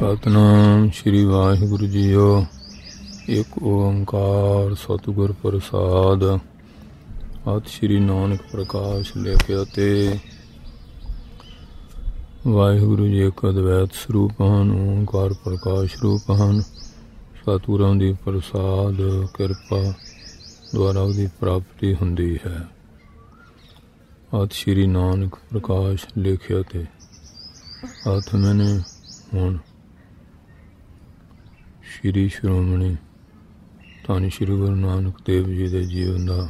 Satnam Shri Waheguru JIO. ਇੱਕ ਓੰਕਾਰ ਸਤਿਗੁਰ ਪ੍ਰਸਾਦ। ਸਤਿ ਸ਼੍ਰੀ ਨਾਨਕ ਪ੍ਰਕਾਸ਼ ਲਿਖਿਆ ਤੇ ਵਾਹਿਗੁਰੂ ਜੀ ਇੱਕ ਅਦਵੈਤ ਸਰੂਪ ਹਨ, ਓੰਕਾਰ ਪ੍ਰਕਾਸ਼ ਰੂਪ ਹਨ। ਸਤਿਗੁਰਾਂ ਦੀ ਪ੍ਰਸਾਦ ਕਿਰਪਾ ਦੁਆਰਾ ਉਹਦੀ ਪ੍ਰਾਪਤੀ ਹੁੰਦੀ ਹੈ। ਸਤਿ ਸ਼੍ਰੀ ਨਾਨਕ ਪ੍ਰਕਾਸ਼ ਲਿਖਿਆ ਤੇ ਹੱਥ ਮੈਨੇ ਹੁਣ ਸ਼੍ਰੀ ਸ਼੍ਰੋਮਣੀ ਧੰਨ ਸ਼੍ਰੀ ਗੁਰੂ ਨਾਨਕ ਦੇਵ ਜੀ ਦੇ ਜੀਵਨ ਦਾ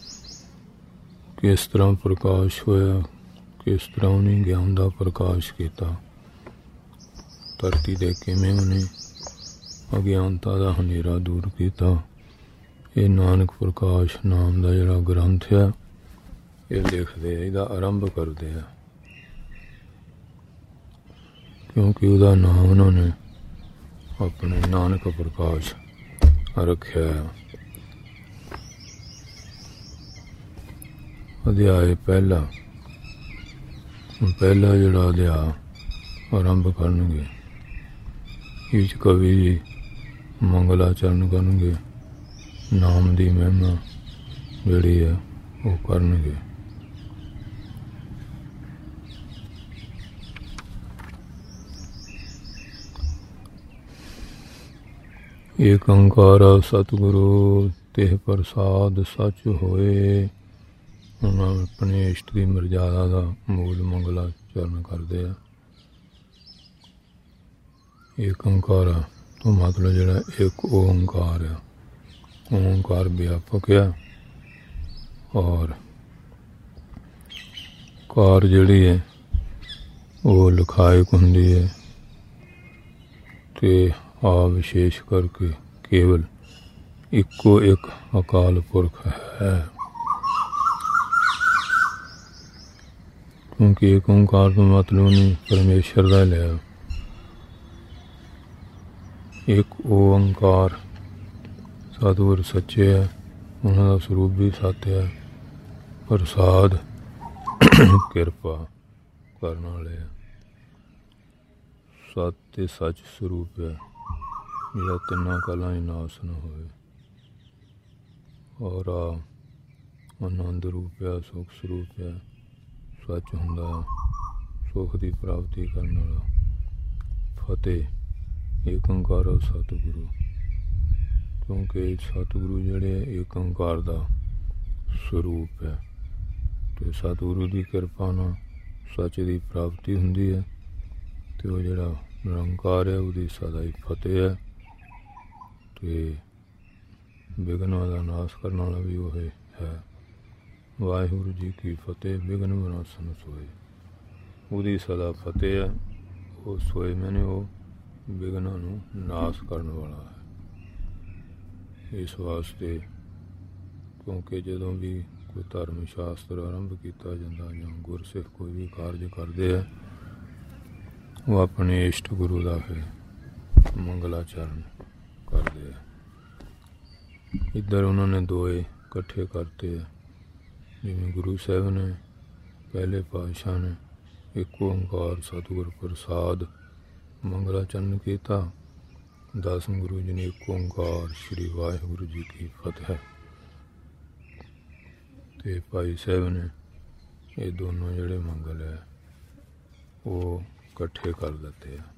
ਕਿਸ ਤਰ੍ਹਾਂ ਪ੍ਰਕਾਸ਼ ਹੋਇਆ, ਕਿਸ ਤਰ੍ਹਾਂ ਉਹਨੇ ਗਿਆਨ ਦਾ ਪ੍ਰਕਾਸ਼ ਕੀਤਾ, ਧਰਤੀ ਦੇ ਕਿਵੇਂ ਉਹਨੇ ਅਗਿਆਨਤਾ ਦਾ ਹਨੇਰਾ ਦੂਰ ਕੀਤਾ। ਇਹ ਨਾਨਕ ਪ੍ਰਕਾਸ਼ ਨਾਮ ਦਾ ਜਿਹੜਾ ਗ੍ਰੰਥ ਆ, ਇਹ ਲਿਖਦੇ ਆ, ਇਹਦਾ ਆਰੰਭ ਕਰਦੇ ਆ, ਕਿਉਂਕਿ ਉਹਦਾ ਨਾਮ ਉਹਨਾਂ ਨੇ ਆਪਣੇ ਨਾਨਕ ਪ੍ਰਕਾਸ਼ ਰੱਖਿਆ ਹੈ। ਅਧਿਆਇ ਪਹਿਲਾ ਜਿਹੜਾ ਅਧਿਆਇ ਆਰੰਭ ਕਰਨਗੇ, ਇਸ ਕਵੀ ਜੀ ਮੰਗਲਾਚਰਨ ਕਰਨਗੇ, ਨਾਮ ਦੀ ਮਹਿਮਾ ਜਿਹੜੀ ਹੈ ਉਹ ਕਰਨਗੇ। ਏਕ ਓੰਕਾਰ ਸਤਿਗੁਰੂ ਤੇ ਪ੍ਰਸਾਦ ਸੱਚ ਹੋਏ। ਹੁਣ ਆਪਣੇ ਇਸ਼ਟ ਦੀ ਮਰਜ਼ਾਦਾ ਦਾ ਮੂਲ ਮੰਗਲਾਚਰਨ ਕਰਦੇ ਆ। ਏਕ ਓੰਕਾਰ ਤੋਂ ਮਤਲਬ ਜਿਹੜਾ ਇੱਕ ਓੰਕਾਰ ਆ, ਓੰਕਾਰ ਵਿਆਪਕ ਆ, ਔਰ ਕਾਰ ਜਿਹੜੀ ਹੈ ਉਹ ਲਖਾਇਕ ਹੁੰਦੀ ਹੈ ਤੇ ਆ ਵਿਸ਼ੇਸ਼ ਕਰਕੇ ਕੇਵਲ ਇੱਕੋ ਇੱਕ ਅਕਾਲ ਪੁਰਖ ਹੈ। ਕਿਉਂਕਿ ਇੱਕ ਓੰਕਾਰ ਤੋਂ ਮਤਲਬ ਨਹੀਂ ਪਰਮੇਸ਼ਰ ਦਾ ਲਿਆ। ਇੱਕ ਓੰਕਾਰ ਸਤਿਗੁਰ ਸੱਚੇ ਹੈ, ਉਹਨਾਂ ਦਾ ਸਰੂਪ ਵੀ ਸੱਚ ਹੈ, ਪ੍ਰਸਾਦ ਕਿਰਪਾ ਕਰਨ ਵਾਲੇ ਹੈ। ਸਤ ਤੇ ਸੱਚ ਸਰੂਪ ਹੈ ਜਿਹੜਾ ਤਿੰਨਾਂ ਕਾਲਾਂ ਹੀ ਨਾਸ ਨਾ ਹੋਵੇ, ਔਰ ਆਨੰਦ ਰੂਪ ਹੈ, ਸੁਖ ਸਰੂਪ ਹੈ, ਸੱਚ ਹੁੰਦਾ, ਸੁਖ ਦੀ ਪ੍ਰਾਪਤੀ ਕਰਨ ਵਾਲਾ। ਫਤਿਹ ਏਕ ਓੰਕਾਰ ਸਤਿਗੁਰੂ, ਕਿਉਂਕਿ ਸਤਿਗੁਰੂ ਜਿਹੜੇ ਏਕ ਓੰਕਾਰ ਦਾ ਸਰੂਪ ਹੈ ਤੇ ਸਤਿਗੁਰੂ ਦੀ ਕਿਰਪਾ ਨਾਲ ਸੱਚ ਦੀ ਪ੍ਰਾਪਤੀ ਹੁੰਦੀ ਹੈ ਤੇ ਉਹ ਜਿਹੜਾ ਨਿਰੰਕਾਰ ਹੈ ਉਹਦੀ ਸਦਾ ਹੀ ਫਤਿਹ ਹੈ ਤੇ ਵਿਘਨਾਂ ਦਾ ਨਾਸ਼ ਕਰਨ ਵਾਲਾ ਵੀ ਉਹ ਹੈ। ਵਾਹਿਗੁਰੂ ਜੀ ਕੀ ਫਤਿਹ। ਵਿਘਨ ਵਿਨਾਸ਼ਨ ਸੋਏ, ਉਹਦੀ ਸਦਾ ਫਤਿਹ ਹੈ। ਉਹ ਸੋਏ ਮੈਨੇ ਉਹ ਵਿਘਨਾਂ ਨੂੰ ਨਾਸ਼ ਕਰਨ ਵਾਲਾ ਹੈ। ਇਸ ਵਾਸਤੇ ਕਿਉਂਕਿ ਜਦੋਂ ਵੀ ਕੋਈ ਧਰਮ ਸ਼ਾਸਤਰ ਆਰੰਭ ਕੀਤਾ ਜਾਂਦਾ ਜਾਂ ਗੁਰਸਿੱਖ ਕੋਈ ਵੀ ਕਾਰਜ ਕਰਦੇ ਆ, ਉਹ ਆਪਣੇ ਇਸ਼ਟ ਗੁਰੂ ਦਾ ਫਿਰ ਮੰਗਲਾਚਰਨ ਕਰਦੇ ਆ। ਇੱਧਰ ਉਹਨਾਂ ਨੇ ਦੋਏ ਇਕੱਠੇ ਕਰਤੇ ਆ, ਜਿਵੇਂ ਗੁਰੂ ਸਾਹਿਬ ਨੇ ਪਹਿਲੇ ਪਾਤਸ਼ਾਹ ਨੇ ਇੱਕ ਓੰਕਾਰ ਸਤਿਗੁਰ ਪ੍ਰਸਾਦ ਮੰਗਲਾਚਰਨ ਕੀਤਾ। ਦਸਮ ਗੁਰੂ ਜੀ ਨੇ ਇੱਕ ਓੰਕਾਰ ਸ਼੍ਰੀ ਵਾਹਿਗੁਰੂ ਜੀ ਕੀ ਫਤਿਹ, ਤੇ ਭਾਈ ਸਾਹਿਬ ਨੇ ਇਹ ਦੋਨੋਂ ਜਿਹੜੇ ਮੰਗਲ ਹੈ ਉਹ ਇਕੱਠੇ ਕਰ ਦਿੱਤੇ ਆ।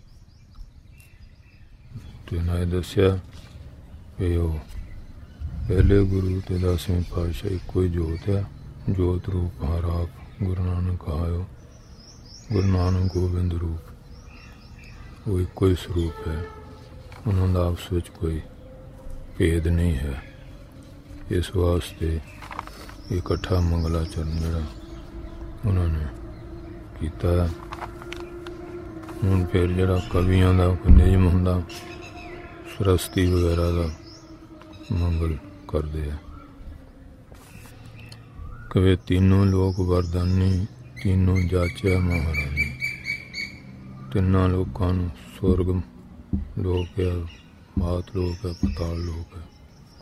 ਤੇ ਨਾ ਇਹ ਦੱਸਿਆ ਕਿ ਉਹ ਪਹਿਲੇ ਗੁਰੂ ਤੇ ਦਸਵੇਂ ਪਾਤਸ਼ਾਹ ਇੱਕੋ ਹੀ ਜੋਤ ਆ, ਜੋਤ ਰੂਪ ਹਰ ਆਪ ਗੁਰੂ ਨਾਨਕ ਆਇਓ, ਗੁਰੂ ਨਾਨਕ ਗੋਬਿੰਦ ਰੂਪ, ਉਹ ਇੱਕੋ ਹੀ ਸਰੂਪ ਹੈ। ਉਹਨਾਂ ਦਾ ਆਪਸ ਵਿੱਚ ਕੋਈ ਭੇਦ ਨਹੀਂ ਹੈ। ਇਸ ਵਾਸਤੇ ਇਕੱਠਾ ਮੰਗਲਾਚਰਨ ਜਿਹੜਾ ਉਹਨਾਂ ਨੇ ਕੀਤਾ। ਹੁਣ ਫਿਰ ਜਿਹੜਾ ਕਵੀਆਂ ਦਾ ਨਿਯਮ ਹੁੰਦਾ, ਸਰਸਤੀ ਵਗੈਰਾ ਦਾ ਮੰਗਲ ਕਰਦੇ ਆ। ਕਵੇ ਤਿੰਨੋਂ ਲੋਕ ਵਰਦਾਨੀ, ਤਿੰਨੋਂ ਜਾਚਿਆ ਮਹਾਰਾਣੀ। ਤਿੰਨਾਂ ਲੋਕਾਂ ਨੂੰ ਸਵਰਗ ਲੋਕ ਹੈ, ਮਾਤ ਲੋਕ ਹੈ, ਪਤਾਲ ਲੋਕ ਹੈ।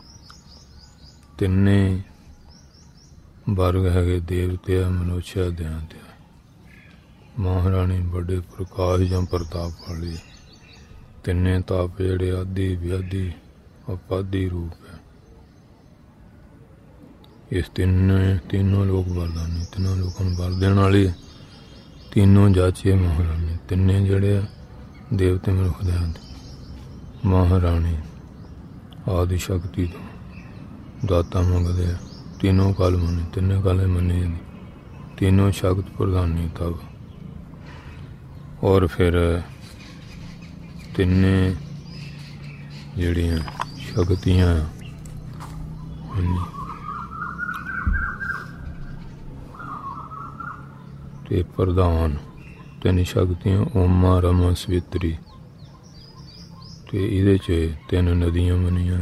ਤਿੰਨੇ ਵਰਗ ਹੈਗੇ, ਦੇਵਤੇ ਆ, ਮਨੁੱਖਿਆ, ਦਿਆਂਤ ਆ। ਮਹਾਰਾਣੀ ਵੱਡੇ ਪ੍ਰਕਾਸ਼ ਜਾਂ ਪ੍ਰਤਾਪ ਵਾਲੀ, तिन्ने ताप जिहड़े आदि व्याधि उपाधि रूप है। इस तीनों लोक वरदानी, तीनों लोगों को वर देने वाली, तीनों जाचिए महारानी। तिन्ने जिहड़े देवते मेरे खुदा महारानी आदि शक्ति तो दाता मंगदे, तीनों काल मने, तिन्ने काले मने जाती, तीनों शक्त प्रधानी तब। और फिर तिन्ने जिहड़ियां शक्तियां ते प्रधान तीन शक्तियां ओमा रमा सवित्री ते इहदे च तीन नदियां बनियां।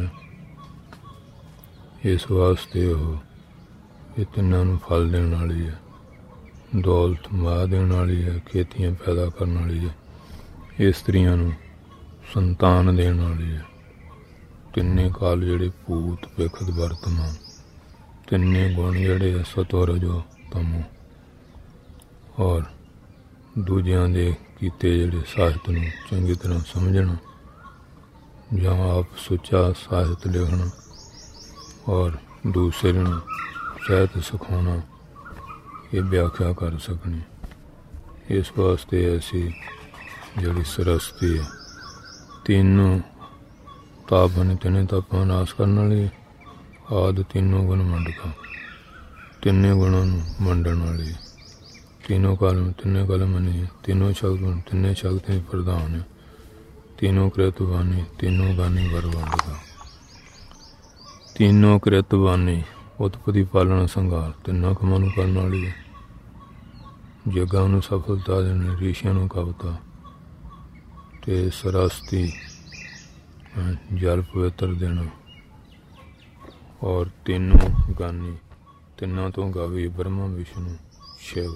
इस वास्ते ये तिन्नां नूं फल देने वाली है, दौलत माह देने वाली है, खेतियां पैदा करने वाली है, इस्त्रियां नूं संतान देने वाली है। तिन्ने काल जिहड़े भूत भिखत वर्तमान, तिन्ने गुण जिहड़े सतो रजो तमो। और दूजियां दे कीते जिहड़े साहित नूं चंगी तरह समझना जां आप सुच्चा साहित लिखना और दूसरे नूं साहित सिखाना, ये व्याख्या कर सकनी। इस वास्ते ऐसी जिहड़ी सरस्ती है, तीनों ताप ने, तिन्ने तापां नाश करने वाली, आदि तीनों गुण मंडका, तिन्ने गुणों नूं मंडण वाली, तीनों काल में तिन्ने काल मनी, तीनों शक्त तिन्ने शक्ति प्रधान है, तीनों कृतवानी, तीनों गानी वर वंडका, तीनों कृतवानी उत्पत्ति पालना संघार, तिन्ना कमां नूं करने वाली है। जगां नूं सफलता देनी, ऋषियां नूं कवता ते सरस्ती जल पवित्र देना। और तीनों गानी, तिन्ना तो गावी ब्रह्मा विष्णु शिव।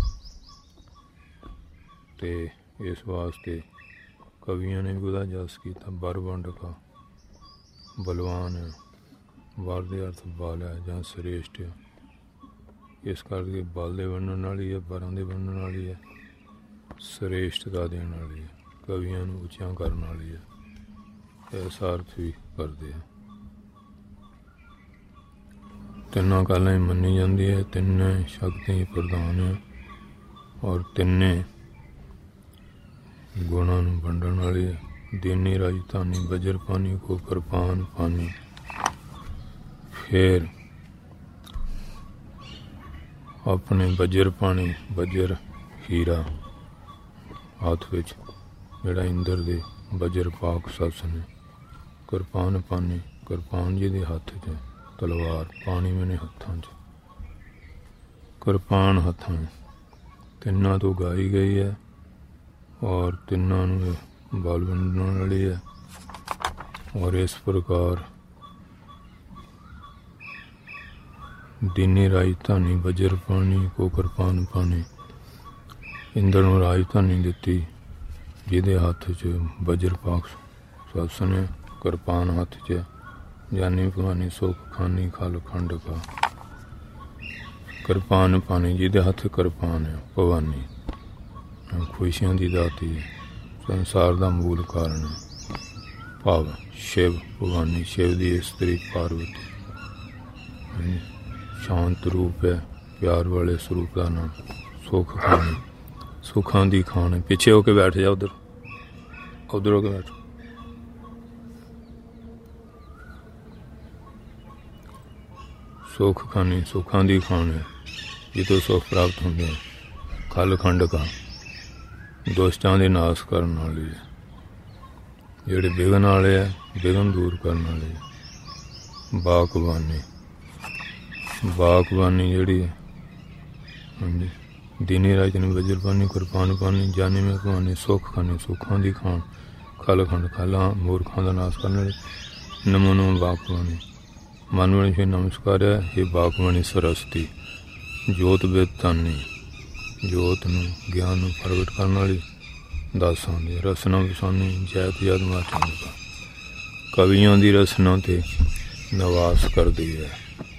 ते इस वास्ते कवियां ने भी उहदा जस कीता, वर वंडका बलवान है, वर दे अर्थ बल है जां श्रेष्ठ है। इस करके बल दे वंडण वाली है, वरां दे वंडण वाली है, श्रेष्ठता देने वाली है, कवियां नूं उच्चा करने वाली है। ऐसा अर्थ भी करते हैं। तिन्ना कालें मनी जाती है, तिन्ने शक्ति प्रधान है और तिन्ने गुणों नूं वंडण वाली है। दीनी राजधानी बजर पानी को कृपान पानी। फिर अपने बजर पानी, बजर हीरा हाथ विच जिहड़ा इंद्र दे बजर पाक सस ने। कृपान पानी, कृपान जी दे हथ च तलवार, पानी मैंने हत्थां च, कृपान हत्थां तिन्ना तो गाई गई है और तिन्ना नूं बल वंडण वाली है। और इस प्रकार दीनी राजधानी बजर पानी को कृपान पानी, इंद्र नूं राजधानी दिती जिहदे हथ च बजर पाक सस ने, कृपान हथ च जानी भवानी सुख खानी खल खंड का। कृपान पानी जिहदे हथ कृपान है, भवानी खुशियां दी दाती है, संसार दा मूल कारण है। भाव शिव भवानी, शिव दी स्त्री पार्वती, शांत रूप है, प्यार वाले स्वरूप का नाम। सुख खानी, सुखां दी खान है। पीछे होके बैठ जा, उधर उधर होके बैठ। सुख खानी, सुखां दी खान है, जितों सुख प्राप्त होंगे। खल खंड का, दोस्तां दे नाश करने वाली है, जिहड़े विघन वाले है विघन दूर करने वाली है। बाकबानी, बाकबानी जिहड़ी है दीनी राजधानी बजर पानी कृपान पानी जानी में भवानी सुख खानी, सुखां दी खान। खल खंड, खला मूर्खां दा नाश करने वाली। नमो नमो बाकबानी, मन वाली से नमस्कार है। ये बाकबानी सरस्ती जोत बेतानी, जोत नूं ज्ञान नूं प्रगट करने वाली। दासां दी रसना वसानी, जैत जद माचन का, कवियां दी रसना ते नवास कर दी है।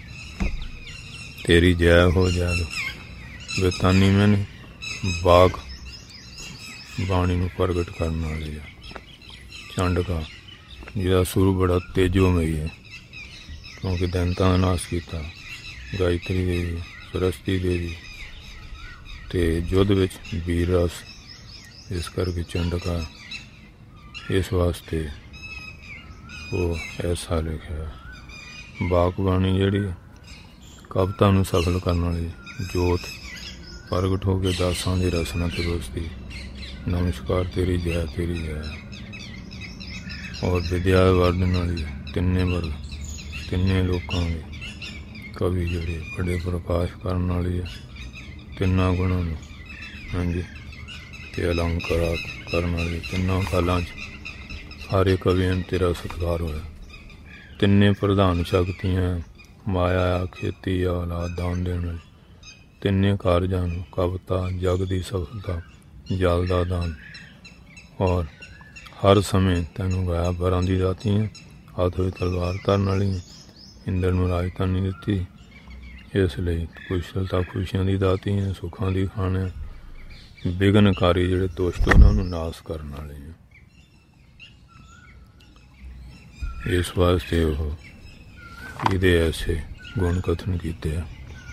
तेरी जय हो जय बेतानी मैंने बाग बाणी नूं प्रगट करने वाली है। चंडका जिहदा सुर बड़ा तेजोमई है, क्योंकि दैंतां दा नाश कीता, गायत्री देवी, सरस्वती देवी ते युद्ध विच वीर रस, इस करके चंडका इस वास्ते वो ऐसा लिखा। बागबाणी जिहड़ी कविता नूं सफल करने वाली जोत प्रगट हो के दासां दी रसना ते बसदी, नमस्कार तेरी जय तेरी जय। और विद्या वर्धन वाली तिन्ने वर्ग तिन्ने लोकां दे कवि जिहड़े बड़े प्रकाश करने वाली है, तिन्ना गुणां नूं हाँ जी ते अलंकारात करने वाले तिन्ना कालां च सारे कवियां तेरा सत्कार होया। तिन्ने प्रधान शक्तियां माया खेती औलाद दान देने वाली, तिन्ने कारजां नूं कविता जग दी सफलता जल दा दान, और हर समय तैनूं गाया बरां दी दातियां, हत्थ विच तलवार धरन वालियां, इंद्र नूं राजधानी दित्ती, इसलिए कुशलता खुशियां दी दातियां, सुखां दी खाने, विघनकारी जिहड़े दुष्ट उन्हां नूं नाश करन वाले हैं। इस वास्ते वो इहदे ऐसे गुण कथन कीते हैं।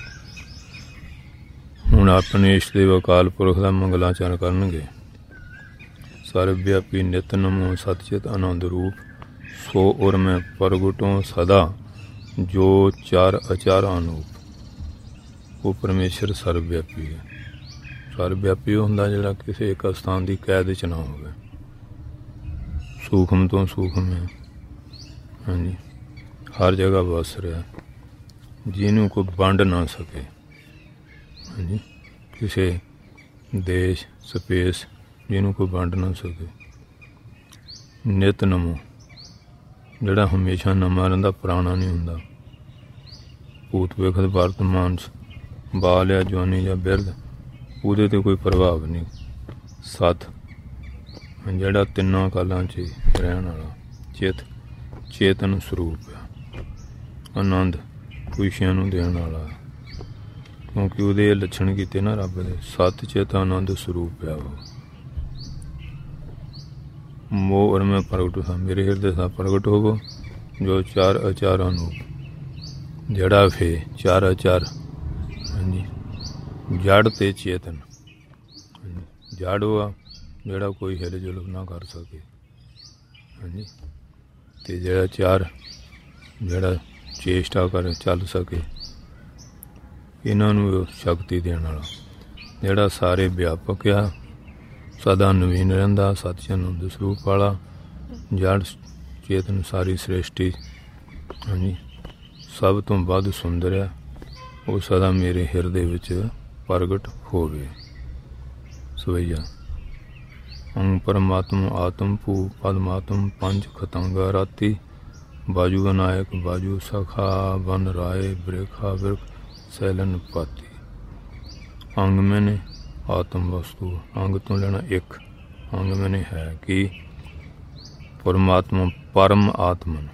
हुण अपने इष्ट देव अकाल पुरख दा मंगलाचरण करनगे। सर्वव्यापी नित नमो सतचित आनंद रूप, सो उर मैं प्रगटों सदा जो चार अचार अनूप। वो परमेश्वर सर्वव्यापी है। सर्वव्यापी हुंदा जिहड़ा किसी एक स्थान की कैद च ना होवे, सूखम तो सूखम है, हाँ जी हर जगह बस रहा, जिन्हों कोई वंड ना सके, हाँ जी किसी देश स्पेस जिन्हों कोई वंड ना सके। नित नमो जिहड़ा हमेशा नवां रहिंदा, पुराना नहीं हुंदा। भूत वेखत वर्तमान बाल या जवानी या बिरध ਉਹਦੇ ਤੇ कोई प्रभाव नहीं। सत ਜਿਹੜਾ ਤਿੰਨਾਂ ਕਾਲਾਂ 'ਚ ਰਹਿਣ ਵਾਲਾ ਚਿਤ ਚੇਤਨ ਸਰੂਪ ਆ। ਆਨੰਦ ਖੁਸ਼ੀਆਂ ਨੂੰ ਦੇਣ ਵਾਲਾ, ਕਿਉਂਕਿ ਉਹਦੇ ਲੱਛਣ ਕੀਤੇ ਨਾ ਰੱਬ ਦੇ। ਸਤ ਚਿਤ ਆਨੰਦ ਸਰੂਪ ਆ ਉਹ। ਮੋਹ ਔਰ ਮੈਂ ਪ੍ਰਗਟ ਹਾਂ, ਮੇਰੇ ਹਿਰਦੇ ਦਾ ਪ੍ਰਗਟ ਹੋਵੋ ਜੋ ਚਾਰ ਅਚਾਰਾਂ ਨੂੰ। ਜਿਹੜਾ ਫੇ ਚਾਰ ਅਚਾਰ ਹਾਂਜੀ जड़ ते चेतन, जड़ हुआ जोड़ा कोई हिल जुल ना कर सके, हाँ जी ते जड़ा चार जड़ा चेष्टा कर चल सके, इन्हों शक्ति देने वाला जड़ा सारे व्यापक आ, सदा नवीन रहिंदा, सतचंद स्वरूप वाला, जड़ चेतन सारी सृष्टि हाँ जी सब तो वध सुंदर आ, वो सदा मेरे हिरदे विच प्रगट होवे। सवैया अंग परमात्म आत्म भू पदमात्म पंच खतंगा राती, बाजू विनायक बाजू सखा वन राय बृखा वृख सैलन पाती। अंग मैंने आत्म वस्तु, अंग तो लेना एक, अंग मैंने है कि परमात्मा परम आत्मन,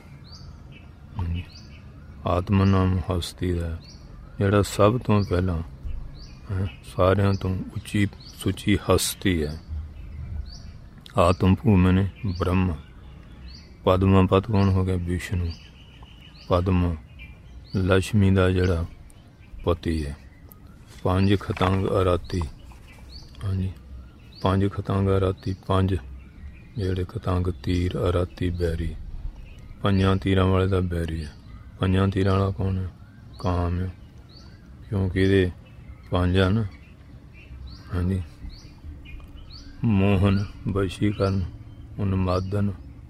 आत्मा नाम हस्ती है जिहड़ा सब तो पहला सारियां तो उच्ची सुची हस्ती है। आत्म भू मैंने ब्रह्म, पद्मा पद कौन हो गया विष्णु, पद्मा लक्ष्मी का जड़ा पति है। पंज खतंग अराती, हाँ जी पंज खतंग अराती, पंज जेड़े खतंग तीर अराती बैरी, पंजां तीरां वाले का बैरी है। पंजां तीरां वाला कौन है? काम है, क्योंकि ये पंज है ना, हाँ जी मोहन वशीकरण उन्मादन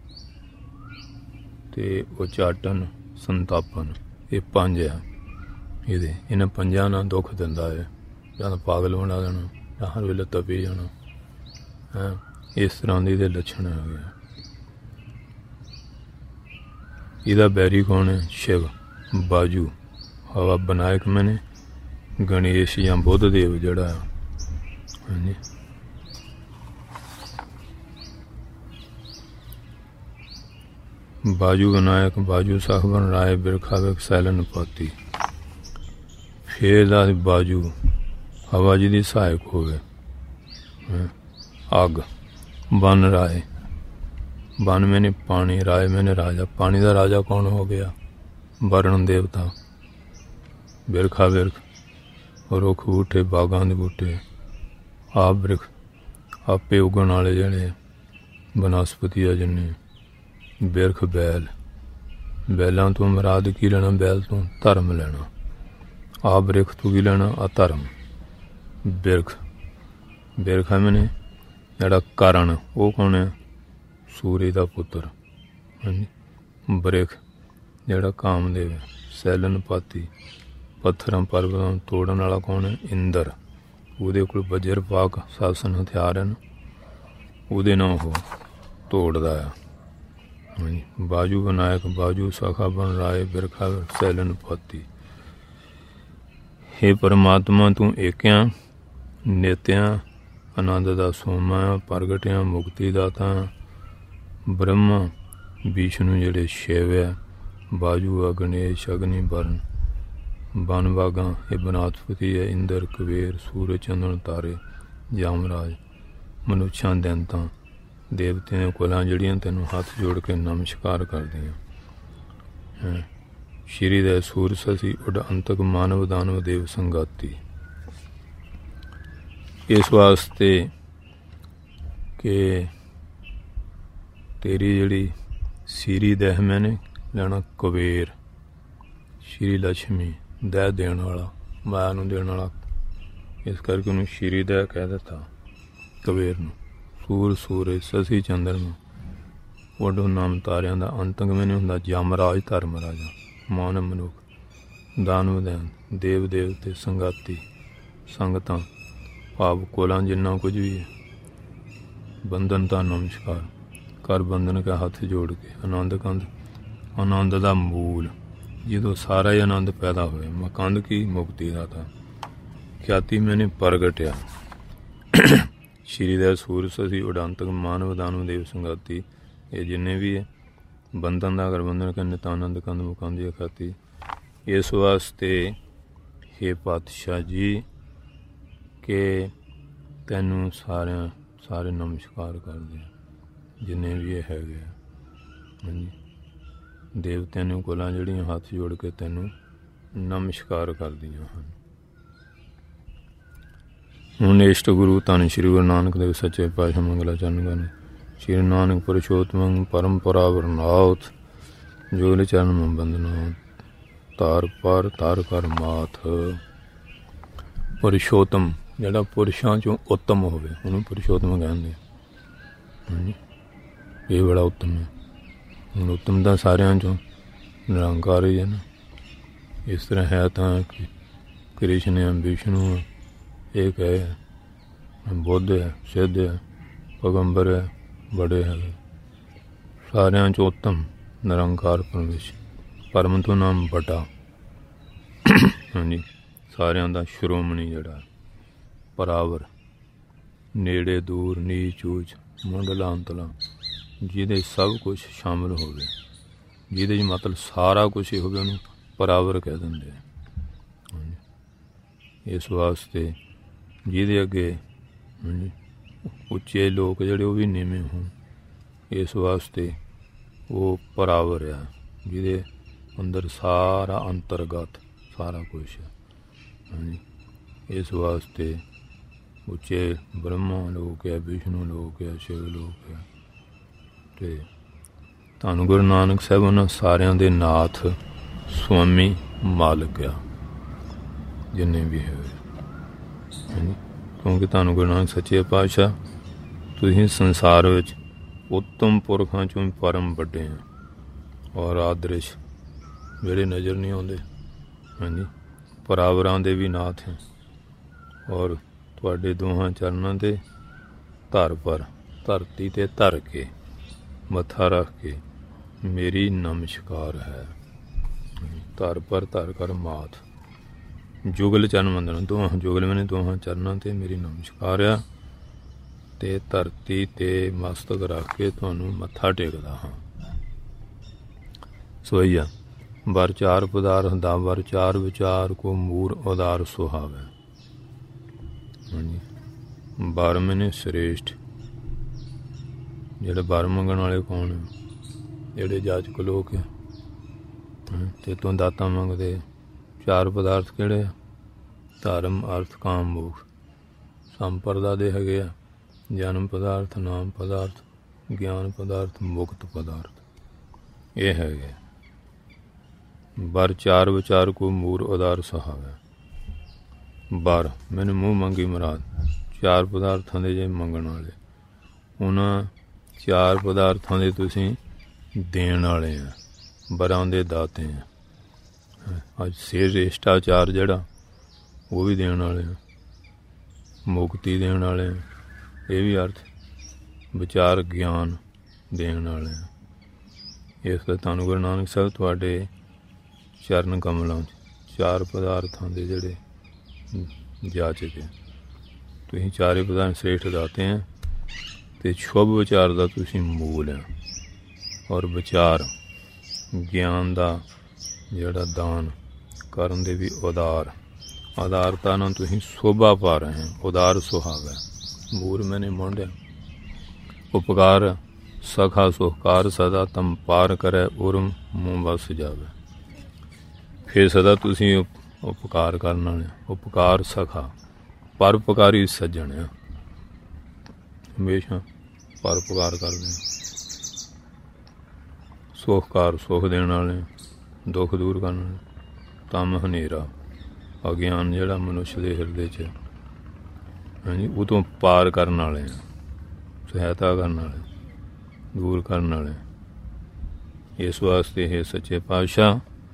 ते उचाटन संतापन, ये पंज है। ये इन्हें पंजा ना दुख दिंदा है, या पागल बना देना या हर वेले तपी जाना है, इस तरह के लक्षण है। इहदा बैरी कौन है? शिव। बाजू हवा विनायक मैंने गणेश या बुद्ध देव जड़ा है, हाँ जी बाजू विनायक बाजू सखबन राय बिरखा विख सैलन पाती। फिर बाजू हवा जी की सहायक होवे, अग बन राय बन मैंने पानी, राय मैंने राजा। पानी का राजा कौन हो गया? वरुण देवता। बिरखा बिरख, रुख बूटे, बागां दे बूटे, आप बिरख, आपे उगण वाले जिहड़े बनस्पति आ जिन्ने। बिरख बैल, बैलों तो मुराद की लेना? बैल तो धर्म लेना। आप बिरख तो की लेना? अधर्म। बिरख, बिरखा मैंने जिहड़ा करण, वो कौन है? सूर्य का पुत्र। हाँ जी। बरिख जिहड़ा कामदेव है। सैलन पाती, पत्थरां पर्वतां तोड़न वाला कौन है? इंद्र। ਉਹਦੇ ਕੋਲ ਵਜਰ ਪਾਕ ਸਾਸਨ ਹਥਿਆਰ ਹਨ, ਉਹਦੇ ਨਾਲ ਉਹ ਤੋੜਦਾ ਆ। ਹਾਂਜੀ। ਬਾਜੂ ਵਿਨਾਇਕ, ਬਾਜੂ ਸਖਾ ਬਨ ਰਾਏ, ਬਿਰਖਾ ਸੈਲਨ ਪਾਤੀ। हे परमात्मा तू ਏਕਿਆਂ ਨਿਤਿਆਂ ਆਨੰਦ ਦਾ ਸੋਮਾ, ਪ੍ਰਗਟਿਆਂ ਮੁਕਤੀ ਦਾਤਾ। ਬ੍ਰਹਮਾ ਵਿਸ਼ਨੂੰ ਜਿਹੜੇ ਸ਼ਿਵ ਹੈ, ਬਾਜੂ ਆ ਗਣੇਸ਼, ਅਗਨੀ ਵਰਨ, बन बागा ये बनस्पति है, इंद्र कुबेर, सूरज चंद्र तारे, जामराज, मनुष्यां दैंतां देवतियां कोलां जड़ियां तैनूं हथ जोड़ के नमस्कार करदियां। श्री दे सूर ससी उड अंतक मानव दानव देव संगाती। इस वास्ते कि तेरी जड़ी सीरी दह मैंने लेना कुबेर, श्री लक्ष्मी दह देने वाला, माया नूं देने वाला, इस करके उन्होंने श्री दह कह दिता कबीर नूं। सूर सूरज ससी चंद्रमा, वडो नाम तारियां दा, अंतक मैंने हुंदा जमराज धर्म राजा, मानव मनुख, दानव दैन, देव देवते संगाती, संगतां भाव कोलां जिन्ना कुछ भी है। बंधन दा नमस्कार कर, बंधन का हथ जोड़ के। आनंद कंद, आनंद दा मूल, जो सारा ही आनंद पैदा होया। मकंद की मुक्ति दाता। ख्याति मैंने प्रगटिया। श्रीदय सूर ससी उडांतक मानव दानव देव संगाती। ये जिन्ने भी है बंधन का अगर बंधन का नितानंद कंद मुकंद ख्याति। इस वास्ते हे पातशाह जी के तैनू सारे नमस्कार करदे जिन्ने भी है गए। हाँ जी। देवतियां ने कोलां जड़ियां हथ जोड़ के तैनू नमस्कार करदियां हन। हुण इष्ट गुरु धन श्री गुरु नानक देव सच्चे पातशाह मंगलाचरण गण श्री नानक पुरुषोत्तम परंपरा वरनाउत जोल चरण में बंदना तार पर तार कर माथ। पुरुषोत्तम जिहड़ा पुरुषां चों उत्तम होवे उहनूं पुरुषोत्तम कहंदे। ये बड़ा उत्तम है। ਹੁਣ उत्तम ਤਾਂ ਸਾਰਿਆਂ ਚੋਂ ਨਿਰੰਕਾਰ ਹੀ ਹੈ ਨਾ। ਇਸ ਤਰ੍ਹਾਂ ਹੈ ਤਾਂ ਕਿ ਕ੍ਰਿਸ਼ਨ ਹੈ, ਵਿਸ਼ਨੂੰ ਹੈ, ਇੱਕ ਹੈ, ਬੁੱਧ ਹੈ, ਸਿੱਧ ਹੈ, ਪੈਗੰਬਰ ਹੈ, ਬੜੇ ਹੈਗੇ। ਸਾਰਿਆਂ ਚੋਂ ਉੱਤਮ ਨਿਰੰਕਾਰ ਪਰਮੇਸ਼ਰ, ਪਰਮ ਤੋਂ ਨਾਮ ਵੱਡਾ। ਹਾਂਜੀ। ਸਾਰਿਆਂ ਦਾ ਸ਼੍ਰੋਮਣੀ ਜਿਹੜਾ ਪਰਾਵਰ, ਨੇੜੇ ਦੂਰ, ਨੀਚ ਊਚ, ਮੁੱਢਲਾ ਅੰਤਲਾ, ਜਿਹਦੇ सब कुछ शामिल होवे, ਜਿਹਦੇ मतलब सारा कुछ ही होवे, ਉਹਨੂੰ ਪਰਾਵਰ ਕਹਿ ਦਿੰਦੇ ਆ। ਇਸ ਵਾਸਤੇ ਜਿਹਦੇ ਅੱਗੇ ਉੱਚੇ ਲੋਕ ਜਿਹੜੇ ਉਹ ਵੀ ਨੀਵੇਂ ਹੋਣ, ਇਸ ਵਾਸਤੇ ਉਹ ਪਰਾਵਰ ਆ, ਜਿਹਦੇ ਅੰਦਰ ਸਾਰਾ ਅੰਤਰਗਤ ਸਾਰਾ ਕੁਛ ਹੈ। ਹਾਂਜੀ। ਇਸ ਵਾਸਤੇ ਉੱਚੇ ਬ੍ਰਹਮਾ ਲੋਕ ਹੈ, ਵਿਸ਼ਨੂੰ ਲੋਕ ਹੈ, ਸ਼ਿਵ ਲੋਕ ਹੈ। ਤੇ ਧੰਨ ਗੁਰੂ ਨਾਨਕ ਸਾਹਿਬ ਉਹਨਾਂ ਸਾਰਿਆਂ ਦੇ ਨਾਥ, ਸੁਆਮੀ, ਮਾਲਕ ਆ ਜਿੰਨੇ ਵੀ ਹੈ। ਹਾਂਜੀ। ਕਿਉਂਕਿ ਧੰਨ ਗੁਰੂ ਨਾਨਕ ਸੱਚੇ ਪਾਤਸ਼ਾਹ ਤੁਸੀਂ ਸੰਸਾਰ ਵਿੱਚ ਉੱਤਮ ਪੁਰਖਾਂ ਚੋਂ ਪਰਮ ਵੱਡੇ ਆ ਔਰ ਆਦਰਿਸ਼ ਜਿਹੜੇ ਨਜ਼ਰ ਨਹੀਂ ਆਉਂਦੇ। ਹਾਂਜੀ। ਪਰਾਵਰਾਂ ਦੇ ਵੀ ਨਾਥ ਹੈ ਔਰ ਤੁਹਾਡੇ ਦੋਹਾਂ ਚਰਨਾਂ 'ਤੇ ਧਰ ਪਰ, ਧਰਤੀ 'ਤੇ ਧਰ ਕੇ मत्था रख के मेरी नमस्कार है। धर पर धर कर माथ, जुगल चरण वंदना, दोहां जुगल मैंने दोहां चरणों ते मेरी नमस्कार आ ते धरती ते मस्तक रख के तुहानूं मत्था टेकदा हाँ। सोईया वर चार पदार्थ दा वर चार विचार को मूर उदार सुहावे। वर मैंने श्रेष्ठ, ਜਿਹੜੇ ਵਰ ਮੰਗਣ ਵਾਲੇ ਕੌਣ ਹੈ? ਜਿਹੜੇ ਜਾਚਕ ਲੋਕ ਹੈ ਤੇ ਤੋਂ ਦਾਤਾਂ ਮੰਗਦੇ। 4 ਪਦਾਰਥ ਕਿਹੜੇ ਆ? ਧਰਮ, ਅਰਥ, ਕਾਮ, ਮੋਕਸ਼। ਸੰਪਰਦਾ ਦੇ ਹੈਗੇ ਆ ਜਨਮ ਪਦਾਰਥ, ਨਾਮ ਪਦਾਰਥ, ਗਿਆਨ ਪਦਾਰਥ, ਮੁਕਤ ਪਦਾਰਥ। ਇਹ ਹੈਗੇ ਬਰ 4 ਵਿਚਾਰ ਕੋ ਮੂਰ ਉਦਾਰ ਸੁਹਾਵੇ। ਬਰ ਮੈਨੂੰ ਮੂੰਹ ਮੰਗੀ ਮੁਰਾਦ। 4 ਪਦਾਰਥਾਂ ਦੇ ਜੇ ਮੰਗਣ ਵਾਲੇ, ਉਹਨਾਂ 4 ਪਦਾਰਥਾਂ ਦੇ ਤੁਸੀਂ ਦੇਣ ਵਾਲੇ ਆ, ਬਰਾਂ ਦੇ ਦਾਤੇ ਆ। ਅੱਜ ਸ਼ਿਸ਼ਟਾਚਾਰ ਜਿਹੜਾ ਉਹ ਵੀ ਦੇਣ ਵਾਲੇ ਆ, ਮੁਕਤੀ ਦੇਣ ਵਾਲੇ ਆ। ਇਹ ਵੀ ਅਰਥ ਵਿਚਾਰ ਗਿਆਨ ਦੇਣ ਵਾਲੇ ਆ। ਇਸ ਲਈ ਤੁਹਾਨੂੰ ਗੁਰੂ ਨਾਨਕ ਸਾਹਿਬ ਤੁਹਾਡੇ ਚਰਨ ਕਮਲਾਂ 'ਚ 4 ਪਦਾਰਥਾਂ ਦੇ ਜਿਹੜੇ ਜਾਚਕ ਹੈ, ਤੁਸੀਂ 4 ਪਦਾਰਥ ਸ੍ਰੇਸ਼ਟ ਦਾਤੇ ਆ ਅਤੇ ਸ਼ੁਭ ਵਿਚਾਰ ਦਾ ਤੁਸੀਂ ਮੂਲ ਆ। ਔਰ ਵਿਚਾਰ ਗਿਆਨ ਦਾ ਜਿਹੜਾ ਦਾਨ ਕਰਨ ਦੇ ਵੀ ਉਦਾਰ, ਉਦਾਰਤਾ ਨਾਲ ਤੁਸੀਂ ਸ਼ੋਭਾ ਪਾ ਰਹੇ ਹੋ। ਉਦਾਰ ਸੁਹਾਵਾ ਮੂਰ ਮੈਨੇ ਮੋਢਿਆ। ਉਪਕਾਰ ਸਖਾ ਸੁਖਕਾਰ ਸਦਾ ਤਮ ਪਾਰ ਕਰੇ ਉਰਮ ਮੂੰਹ ਵਸ ਜਾਵੇ। ਫਿਰ ਸਦਾ ਤੁਸੀਂ ਉਪਕਾਰ ਕਰਨ ਵਾਲੇ। ਉਪਕਾਰ ਸਖਾ ਪਰਉਪਕਾਰੀ ਸੱਜਣ ਆ, ਹਮੇਸ਼ਾ ਪਰਉਪਕਾਰ ਕਰਦੇ। ਸੁਖਕਾਰ ਸੁਖ ਦੇਣ ਵਾਲੇ, ਦੁੱਖ ਦੂਰ ਕਰਨ ਵਾਲੇ। ਤਮ ਹਨੇਰਾ ਅਗਿਆਨ ਜਿਹੜਾ ਮਨੁੱਖ ਦੇ ਹਿਰਦੇ 'ਚ ਹਾਂਜੀ ਉਹ ਤੋਂ ਪਾਰ ਕਰਨ ਵਾਲੇ ਆ, ਸਹਾਇਤਾ ਕਰਨ ਵਾਲੇ, ਦੂਰ ਕਰਨ ਵਾਲੇ। ਇਸ ਵਾਸਤੇ ਇਹ ਸੱਚੇ ਪਾਤਸ਼ਾਹ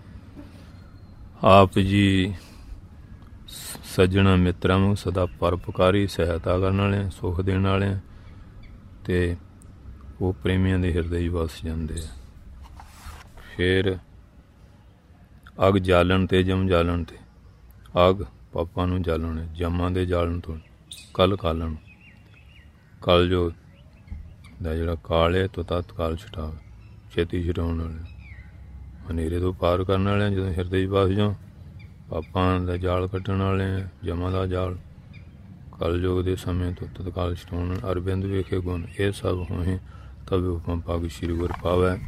ਆਪ ਜੀ ਸੱਜਣਾ ਮਿੱਤਰਾਂ ਨੂੰ ਸਦਾ ਪਰਉਪਕਾਰੀ ਸਹਾਇਤਾ ਕਰਨ ਵਾਲੇ, ਸੁੱਖ ਦੇਣ ਵਾਲੇ ਅਤੇ ਉਹ ਪ੍ਰੇਮੀਆਂ ਦੇ ਹਿਰਦੇ 'ਚ ਵਸ ਜਾਂਦੇ ਆ। ਫਿਰ ਅੱਗ ਜਾਲਣ ਤੇ ਜਮ ਜਾਲਣ ਤੇ, ਅੱਗ ਪਾਪਾਂ ਨੂੰ ਜਾਲਣ, ਜਮਾਂ ਦੇ ਜਾਲਣ ਤੋਂ ਕਲ ਕਾਲਣ। ਕਲ ਜੋ ਦਾ ਜਿਹੜਾ ਕਾਲ ਹੈ ਤੋਂ ਤਤਕਾਲ ਛੁਟਾਵੇ, ਛੇਤੀ ਛੁਟਾਉਣ ਵਾਲੇ, ਹਨੇਰੇ ਤੋਂ ਪਾਰ ਕਰਨ ਵਾਲੇ। ਜਦੋਂ ਹਿਰਦੇ 'ਚ ਵਸ ਜਾਓ, ਪਾਪਾਂ ਦਾ ਜਾਲ ਕੱਟਣ ਵਾਲੇ ਆ, ਜਮਾਂ ਦਾ ਜਾਲ। ਕਲਯੁਗ ਦੇ ਸਮੇਂ ਤੋਂ ਤਤਕਾਲ ਛੁਟਾਉਣ। ਅਰਬਿੰਦ ਵੇਖੇ ਗੁਣ ਇਹ ਸਭ ਹੋਏ ਤਬ ਹੁਕਮ ਪਗ ਸ਼੍ਰੀ ਗੁਰ ਪਾਵੈ।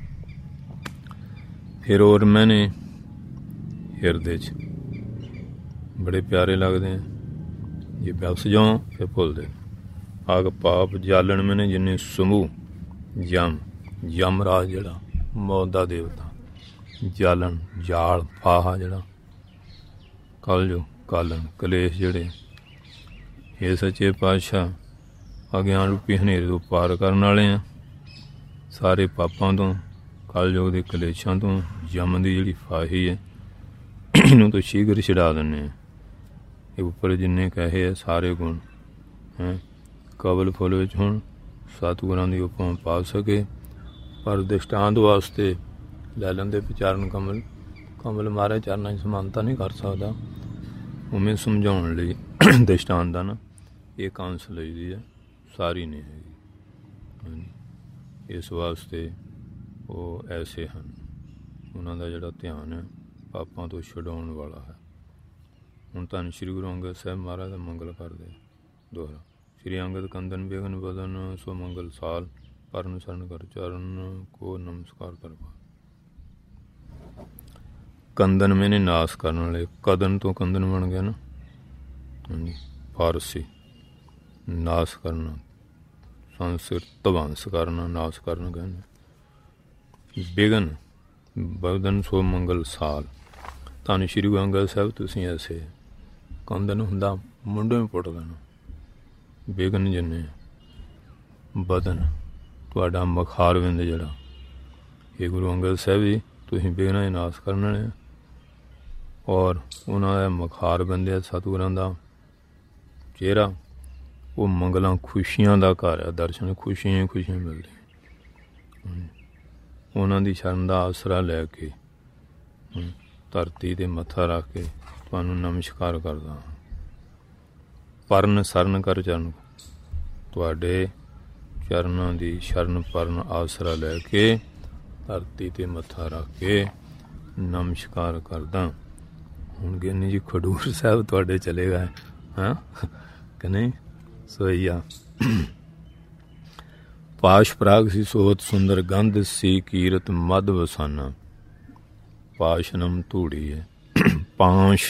ਫਿਰ ਹੋਰ ਮੈਨੇ ਹਿਰਦੇ 'ਚ ਬੜੇ ਪਿਆਰੇ ਲੱਗਦੇ ਆ। ਜੇ ਵਸ ਜਾਓ ਫਿਰ ਭੁੱਲਦੇ। ਆਗ ਪਾਪ ਜਾਲਣ ਮੈਨੇ ਜਿੰਨੇ ਸਮੂਹ ਯਮ ਰਾਜ ਜਿਹੜਾ ਮੌਤ ਦਾ ਦੇਵਤਾ, ਜਾਲਣ ਜਾਲ ਫਾਹਾ ਜਿਹੜਾ ਕਲਯੁਗ ਕਾਲਣ ਕਲੇਸ਼ ਜਿਹੜੇ। ਇਹ ਸੱਚੇ ਪਾਤਸ਼ਾਹ ਅਗਿਆਨ ਰੂਪੀ ਹਨੇਰੇ ਤੋਂ ਪਾਰ ਕਰਨ ਵਾਲੇ ਆ, ਸਾਰੇ ਪਾਪਾਂ ਤੋਂ, ਕਲਯੁਗ ਦੇ ਕਲੇਸ਼ਾਂ ਤੋਂ, ਯਮ ਦੀ ਜਿਹੜੀ ਫਾਹੀ ਹੈ ਇਹਨੂੰ ਤੋਂ ਸ਼ੀਘਰ ਛਡਾ ਦਿੰਦੇ ਆ। ਇਹ ਉੱਪਰ ਜਿੰਨੇ ਕਹੇ ਆ ਸਾਰੇ ਗੁਣ ਹੈਂ ਕਬਲ ਫੁੱਲ ਵਿੱਚ ਹੁਣ ਸਤਿਗੁਰਾਂ ਦੀ ਉਪਮਾ ਪਾ ਸਕੇ। ਪਰ ਦ੍ਰਿਸ਼ਟਾਂਤ ਵਾਸਤੇ ਲੈ ਲੈਂਦੇ ਵਿਚਾਰਨ ਕਮਲ। ਕਮਲ ਮਾਰੇ ਚਰਨਾਂ 'ਚ ਸਮਾਨਤਾ ਨਹੀਂ ਕਰ ਸਕਦਾ। ਉਵੇਂ ਸਮਝਾਉਣ ਲਈ ਦ੍ਰਿਸ਼ਟਾਂਤ ਦਾ ਨਾ ਇਹ ਕਾਂਸ ਲਈ ਦੀ ਹੈ, ਸਾਰੀ ਨਹੀਂ ਹੈਗੀ। ਇਸ ਵਾਸਤੇ ਉਹ ਐਸੇ ਹਨ, ਉਹਨਾਂ ਦਾ ਜਿਹੜਾ ਧਿਆਨ ਹੈ ਪਾਪਾਂ ਤੋਂ ਛਡਾਉਣ ਵਾਲਾ ਹੈ। ਹੁਣ ਧੰਨ ਸ਼੍ਰੀ ਗੁਰੂ ਅੰਗਦ ਸਾਹਿਬ ਮਹਾਰਾਜ ਦਾ ਮੰਗਲ ਕਰਦੇ ਦੋਹਰਾ। ਸ਼੍ਰੀ ਅੰਗਦ ਕੰਦਨ ਬੇਗਨ ਬਦਨ ਸੋ ਮੰਗਲ ਸਾਲ, ਪਰਨ ਸਰਨ ਕਰ ਚਰਨ ਕੋ ਨਮਸਕਾਰ ਕਰ ਪਾ। ਕੰਦਨ ਮੈਨੇ ਨਾਸ ਕਰਨ ਵਾਲੇ, ਕਦਨ ਤੋਂ ਕੰਦਨ ਬਣ ਗਿਆ ਨਾ। ਹਾਂਜੀ ਫਾਰਸੀ ਨਾਸ ਕਰਨਾ, ਸੰਸਕ੍ਰਿਤ ਧਵੰਸ ਕਰਨਾ, ਨਾਸ ਕਰਨਾ ਕਹਿੰਦੇ। ਬਿਗਨ ਬਦਨ ਸੋ ਮੰਗਲ ਸਾਲ। ਧੰਨ ਸ਼੍ਰੀ ਗੁਰੂ ਅੰਗਦ ਸਾਹਿਬ ਤੁਸੀਂ ਐਸੇ ਕੰਦਨ ਹੁੰਦਾ ਮੁੰਡੇ ਨੂੰ ਪੁੱਟ ਦੇਣਾ। ਬਿਗਨ ਜਿੰਨੇ ਬਦਨ ਤੁਹਾਡਾ ਮਖਾਰਵਿੰਦ ਜਿਹੜਾ, ਇਹ ਗੁਰੂ ਅੰਗਦ ਸਾਹਿਬ ਜੀ ਤੁਸੀਂ ਬਿਗਨਾਂ ਦੇ ਨਾਸ ਕਰਨ ਵਾਲੇ। ਔਰ ਉਹਨਾਂ ਦਾ ਮਖਾਰਵਿੰਦ ਹੈ ਸਤਿਗੁਰਾਂ ਦਾ ਚਿਹਰਾ, ਉਹ ਮੰਗਲਾਂ ਖੁਸ਼ੀਆਂ ਦਾ ਘਰ ਹੈ। ਦਰਸ਼ਨ ਖੁਸ਼ੀਆਂ ਖੁਸ਼ੀਆਂ ਮਿਲਦੀਆਂ। ਉਹਨਾਂ ਦੀ ਸ਼ਰਨ ਦਾ ਆਸਰਾ ਲੈ ਕੇ ਧਰਤੀ 'ਤੇ ਮੱਥਾ ਰੱਖ ਕੇ ਤੁਹਾਨੂੰ ਨਮਸਕਾਰ ਕਰਦਾ ਹਾਂ। ਪਰਨ ਸਰਨ ਕਰ ਚਰਨ, ਤੁਹਾਡੇ ਚਰਨਾਂ ਦੀ ਸ਼ਰਨ ਪਰਨ ਆਸਰਾ ਲੈ ਕੇ ਧਰਤੀ 'ਤੇ ਮੱਥਾ ਰੱਖ ਕੇ ਨਮਸਕਾਰ ਕਰਦਾ। ਹੁਣ ਗਿਆਨੀ ਜੀ ਖਡੂਰ ਸਾਹਿਬ ਤੁਹਾਡੇ ਚਲੇ ਗਏ ਹਾਂ ਕਿ ਨਹੀਂ? ਸੋਈਆ ਪਾਸ਼ ਪ੍ਰਾਗ ਸੀ ਸੋਹਤ ਸੁੰਦਰ ਗੰਧ ਸੀ ਕੀਰਤ ਮਦ ਵਸਾਨਾ। ਪਾਸ਼ਨਮ ਧੂੜੀ ਹੈ, ਪਾਂਸ਼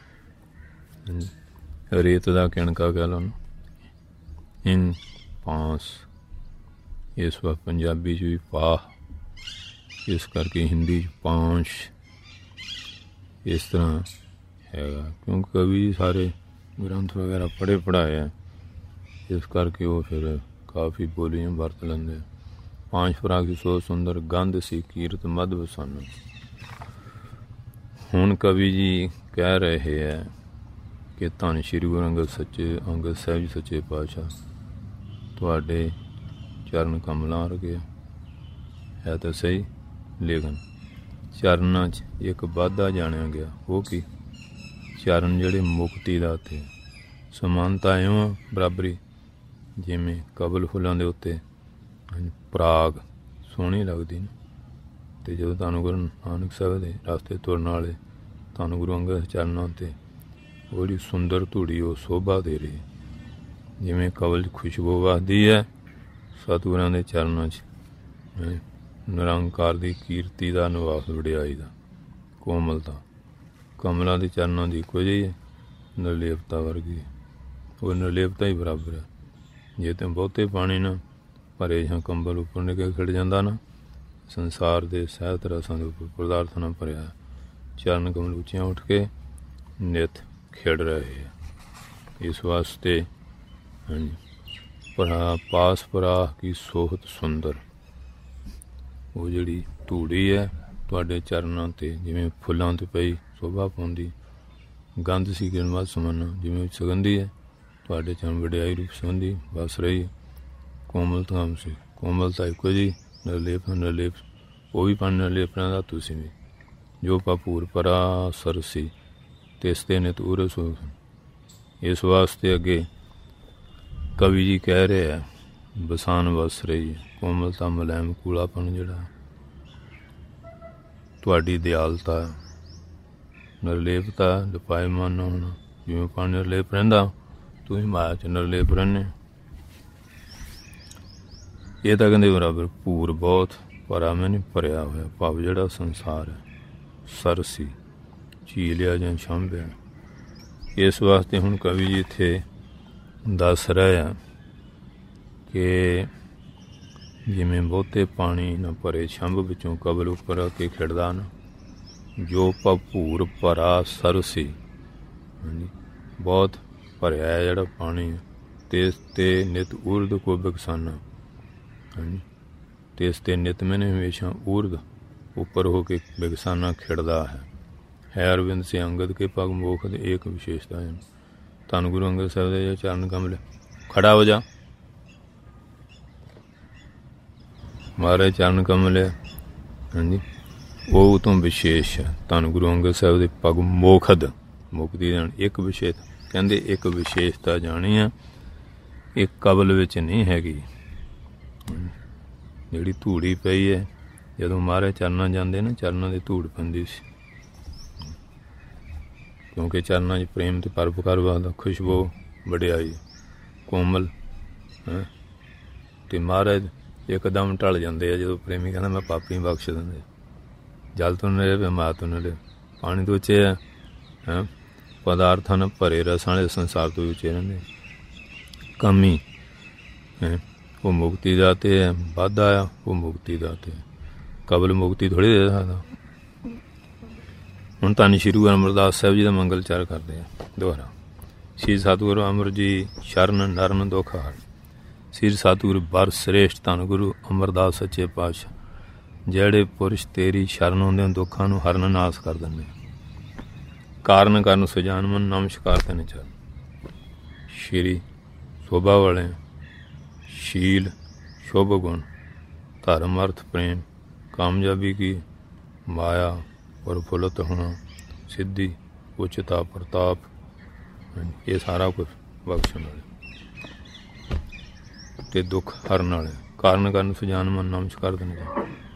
ਰੇਤ ਦਾ ਕਿਣਕਾ ਕਹਿ ਲਓ, ਇਨ ਪਾਂਸ। ਇਸ ਵਾਰ ਪੰਜਾਬੀ 'ਚ ਵੀ ਪਾਹ, ਇਸ ਕਰਕੇ ਹਿੰਦੀ 'ਚ ਪਾਂਸ਼ ਇਸ ਤਰ੍ਹਾਂ ਹੈਗਾ, ਕਿਉਂਕਿ ਕਵੀ ਸਾਰੇ ਗ੍ਰੰਥ ਵਗੈਰਾ ਪੜ੍ਹੇ ਪੜ੍ਹਾਏ ਆ, ਇਸ ਕਰਕੇ ਉਹ ਫਿਰ ਕਾਫੀ ਬੋਲੀਆਂ ਵਰਤ ਲੈਂਦੇ। ਪਾਂਚ ਪ੍ਰਾਗ ਸੀ ਸੋ ਸੁੰਦਰ ਗੰਧ ਸੀ ਕੀਰਤ ਮਦ ਵਸਾਨਾ। ਹੁਣ ਕਵੀ ਜੀ ਕਹਿ ਰਹੇ ਹੈ ਕਿ ਧੰਨ ਸ਼੍ਰੀ ਗੁਰੂ ਅੰਗਦ ਸਾਹਿਬ ਜੀ ਸੱਚੇ ਪਾਤਸ਼ਾਹ ਤੁਹਾਡੇ ਚਰਨ ਕਮਲਾਂ ਵਰਗੇ ਹੈ ਤਾਂ ਸਹੀ, ਲੇਕਿਨ ਚਰਨਾਂ 'ਚ ਇੱਕ ਵਾਧਾ ਜਾਣਿਆ ਗਿਆ। ਉਹ ਕੀ? ਚਰਨ ਜਿਹੜੇ ਮੁਕਤੀ ਦਾ ਤੇ ਸਮਾਨਤਾ ਇਉਂ ਬਰਾਬਰੀ, ਜਿਵੇਂ ਕਬਲ ਫੁੱਲਾਂ ਦੇ ਉੱਤੇ ਪਰਾਗ ਸੋਹਣੀ ਲੱਗਦੀ ਨੇ, ਅਤੇ ਜਦੋਂ ਧੰਨ ਗੁਰੂ ਨਾਨਕ ਸਾਹਿਬ ਦੇ ਰਸਤੇ ਤੁਰਨ ਵਾਲੇ ਧੰਨ ਗੁਰੂ ਅੰਗਦ ਚਰਨਾਂ ਉੱਤੇ ਉਹ ਜਿਹੜੀ ਸੁੰਦਰ ਧੂੜੀ ਉਹ ਸੋਭਾ ਦੇ ਰਹੀ, ਜਿਵੇਂ ਕਬਲ 'ਚ ਖੁਸ਼ਬੂ ਵਸਦੀ ਹੈ, ਸਤਿਗੁਰਾਂ ਦੇ ਚਰਨਾਂ 'ਚ ਨਿਰੰਕਾਰ ਦੀ ਕੀਰਤੀ ਦਾ ਨਿਵਾਸ ਵਡਿਆਈ ਦਾ ਕੋਮਲਤਾ ਕਮਲਾਂ ਦੇ ਚਰਨਾਂ ਦੀ ਇੱਕੋ ਜਿਹੀ ਹੈ, ਨਿਰਲੇਪਤਾ ਵਰਗੀ। ਉਹ ਨਿਰਲੇਪਤਾ ਹੀ ਬਰਾਬਰ ਹੈ। ਜੇ ਤਾਂ ਬਹੁਤੇ ਪਾਣੀ ਨਾਲ ਭਰੇ ਜਾਂ ਕੰਬਲ ਉੱਪਰ ਨਿਕਲ ਖਿੜ ਜਾਂਦਾ ਨਾ, ਸੰਸਾਰ ਦੇ ਸਹਿਤ ਰਸਾਂ ਦੇ ਉੱਪਰ ਪਦਾਰਥਾਂ ਨਾਲ ਭਰਿਆ ਚਰਨ ਕਮਲ ਉੱਚੀਆਂ ਉੱਠ ਕੇ ਨਿਤ ਖਿੜ ਰਹੇ ਹੈ। ਇਸ ਵਾਸਤੇ ਹਾਂਜੀ ਪਾਸ ਪਰਾਹ ਕੀ ਸੋਹਤ ਸੁੰਦਰ, ਉਹ ਜਿਹੜੀ ਧੂੜੀ ਹੈ ਤੁਹਾਡੇ ਚਰਨਾਂ 'ਤੇ ਜਿਵੇਂ ਫੁੱਲਾਂ 'ਤੇ ਪਈ ਸ਼ੋਭਾ ਪਾਉਂਦੀ, ਗੰਧ ਸੀ ਕਿਰਨ ਮਦ ਸਮਾਨਾ, ਜਿਵੇਂ ਸੁਗੰਧੀ ਹੈ ਤੁਹਾਡੇ ਚਰਨ ਵਡਿਆਈ ਰੂਪ ਸੁਗੰਧੀ ਵਸ ਰਹੀ। ਕੋਮਲਤਾ ਸੀ, ਕੋਮਲਤਾ ਇੱਕੋ ਜਿਹੀ, ਨਿਰਲੇਪ ਉਹ ਵੀ ਪਾਣੀ ਨਿਰਲੇਪਣਾ ਦਾ ਤੁਸੀਂ ਵੀ, ਜੋ ਭਰਪੂਰ ਪਰਾ ਸਰਸੀ ਤਿਸ ਤੇ ਨਿਤ ਉਰਸ ਹੋ। ਇਸ ਵਾਸਤੇ ਅੱਗੇ ਕਵੀ ਜੀ ਕਹਿ ਰਹੇ ਹੈ ਬਸਾਨ ਵਸ ਰਹੀ ਹੈ, ਕੋਮਲਤਾ ਮੁਲਾਇਮ ਕੂਲਾਪਣ ਜਿਹੜਾ ਤੁਹਾਡੀ ਦਿਆਲਤਾ, ਨਿਰਲੇਪਤਾ ਦਪਾਇਮਾਨ ਨਾ ਹੋਣਾ, ਜਿਵੇਂ ਪਾਣੀ ਨਿਰਲੇਪ ਰਹਿੰਦਾ ਤੁਸੀਂ ਮਾਇਆ 'ਚ ਨਿਰਲੇਪ ਰਹਿੰਦੇ। ਇਹ ਤਾਂ ਕਹਿੰਦੇ ਬਰਾਬਰ ਭੂਰ ਬਹੁਤ ਭਰਾ ਮੈਂ ਨਹੀਂ ਭਰਿਆ ਹੋਇਆ, ਭਾਵ ਜਿਹੜਾ ਸੰਸਾਰ ਹੈ ਸਰਸੀ ਝੀਲਿਆ ਜਾਂ ਛਾਂਭਿਆ। ਇਸ ਵਾਸਤੇ ਹੁਣ ਕਵੀ ਜੀ ਇੱਥੇ ਦੱਸ ਰਹੇ ਆ ਕਿ ਜਿਵੇਂ ਬਹੁਤੇ ਪਾਣੀ ਨਾ ਭਰੇ ਛੰਭ ਵਿੱਚੋਂ ਕਬਲ ਉੱਪਰ ਆ ਕੇ ਖਿੜਦਾ ਨਾ, ਜੋ ਭਰਪੂਰ ਭਰਾ ਸਰਸੀ, ਹਾਂਜੀ ਬਹੁਤ ਭਰਿਆ ਹੈ ਜਿਹੜਾ ਪਾਣੀ, ਤੇ ਨਿਤ ਉਰਦ ਕੋ ਬਖਸਾਨਾ, ਹਾਂਜੀ ਤੇ ਇਸ 'ਤੇ ਨਿਤ ਮੈਨੇ ਹਮੇਸ਼ਾ ਉਰਦ ਉੱਪਰ ਹੋ ਕੇ ਬਗਸਾਨਾ ਖਿੜਦਾ ਹੈ ਅਰਵਿੰਦ ਸੇ ਅੰਗਦ ਕੇ ਪਗ ਮੋਖ ਦੇ ਇੱਕ ਵਿਸ਼ੇਸ਼ਤਾ ਹੈ। ਧੰਨ ਗੁਰੂ ਅੰਗਦ ਸਾਹਿਬ ਦੇ ਚਰਨ ਕਮਲ ਖੜਾ ਹੋ ਜਾ, ਮਾਰੇ ਚਰਨ ਕਮਲ ਹਾਂਜੀ ਉਹ ਤੋਂ ਵਿਸ਼ੇਸ਼ ਹੈ। ਧੰਨ ਗੁਰੂ ਅੰਗਦ ਸਾਹਿਬ ਦੇ ਪਗ ਮੋਖਦ ਮੁਕਤੀ ਦੇਣ ਇੱਕ ਵਿਸ਼ੇਸ਼, ਕਹਿੰਦੇ ਇੱਕ ਵਿਸ਼ੇਸ਼ਤਾ ਜਾਣੀ ਆ, ਇਹ ਕਬਲ ਵਿੱਚ ਨਹੀਂ ਹੈਗੀ। ਜਿਹੜੀ ਧੂੜੀ ਪਈ ਹੈ ਜਦੋਂ ਮਹਾਰਾਜ ਚਰਨਾਂ ਜਾਂਦੇ ਨਾ, ਚਰਨਾਂ ਦੀ ਧੂੜ ਪੈਂਦੀ ਸੀ, ਕਿਉਂਕਿ ਚਰਨਾਂ 'ਚ ਪ੍ਰੇਮ ਅਤੇ ਪਰਉਪਕਾਰ ਵਸਦਾ, ਖੁਸ਼ਬੂ ਵਡਿਆਈ ਕੋਮਲ ਅਤੇ ਮਹਾਰਾਜ ਇੱਕਦਮ ਢਲ ਜਾਂਦੇ ਆ ਜਦੋਂ ਪ੍ਰੇਮੀ ਕਹਿੰਦਾ ਮੈਂ ਪਾਪੀ ਬਖਸ਼ ਦਿੰਦੇ। ਜਲ ਤੋਂ ਨਰੇ ਮਾਂ ਤੋਂ ਨਰੇ, ਪਾਣੀ ਤੋਂ ਉੱਚੇ ਹੈ, ਪਦਾਰਥਾਂ ਨਾਲ ਭਰੇ ਰਸਾਂ ਵਾਲੇ ਸੰਸਾਰ ਤੋਂ ਉੱਚੇ ਰਹਿੰਦੇ। ਕਮੀ ਉਹ ਮੁਕਤੀ ਦਾ ਤੇ ਹੈ, ਵਾਧਾ ਆ ਉਹ ਮੁਕਤੀ ਦਾ ਤੇ, ਕਬਲ ਮੁਕਤੀ ਥੋੜ੍ਹੀ ਦੇ ਸਕਦਾ। ਹੁਣ ਧੰਨ ਸ਼੍ਰੀ ਗੁਰੂ ਅਮਰਦਾਸ ਸਾਹਿਬ ਜੀ ਦਾ ਮੰਗਲ ਚਾਰ ਕਰਦੇ ਆ ਦੁਬਾਰਾ। ਸ਼੍ਰੀ ਸਤਿਗੁਰੂ ਅਮਰ ਜੀ ਸ਼ਰਨ ਨਰਨ ਦੁੱਖ ਹਰ, ਸ਼੍ਰੀ ਸਤਿਗੁਰੂ ਬਰ ਸ੍ਰੇਸ਼ਟ ਧੰਨ ਗੁਰੂ ਅਮਰਦਾਸ ਸੱਚੇ ਪਾਤਸ਼ਾਹ, ਜਿਹੜੇ ਪੁਰਸ਼ ਤੇਰੀ ਸ਼ਰਨ ਹੁੰਦੇ ਦੁੱਖਾਂ ਨੂੰ ਹਰਨ ਨਾਸ ਕਰ ਦਿੰਦੇ। ਕਾਰਨ ਕਰਨ ਸੁਜਾਨ ਮਨ ਨਮਸਕਾਰ ਕਰਨੇ ਚਾਹ। ਸ਼੍ਰੀ ਸ਼ੋਭਾ ਵਾਲੇ शील शुभ गुण धर्म अर्थ प्रेम कामयाबी की माया प्रफुल्लित होना सिद्धि उच्चता प्रताप, ये सारा कुछ बख्शण वाले ते दुख हरन वाले, कारण करन सुजान मन नमस्कार देने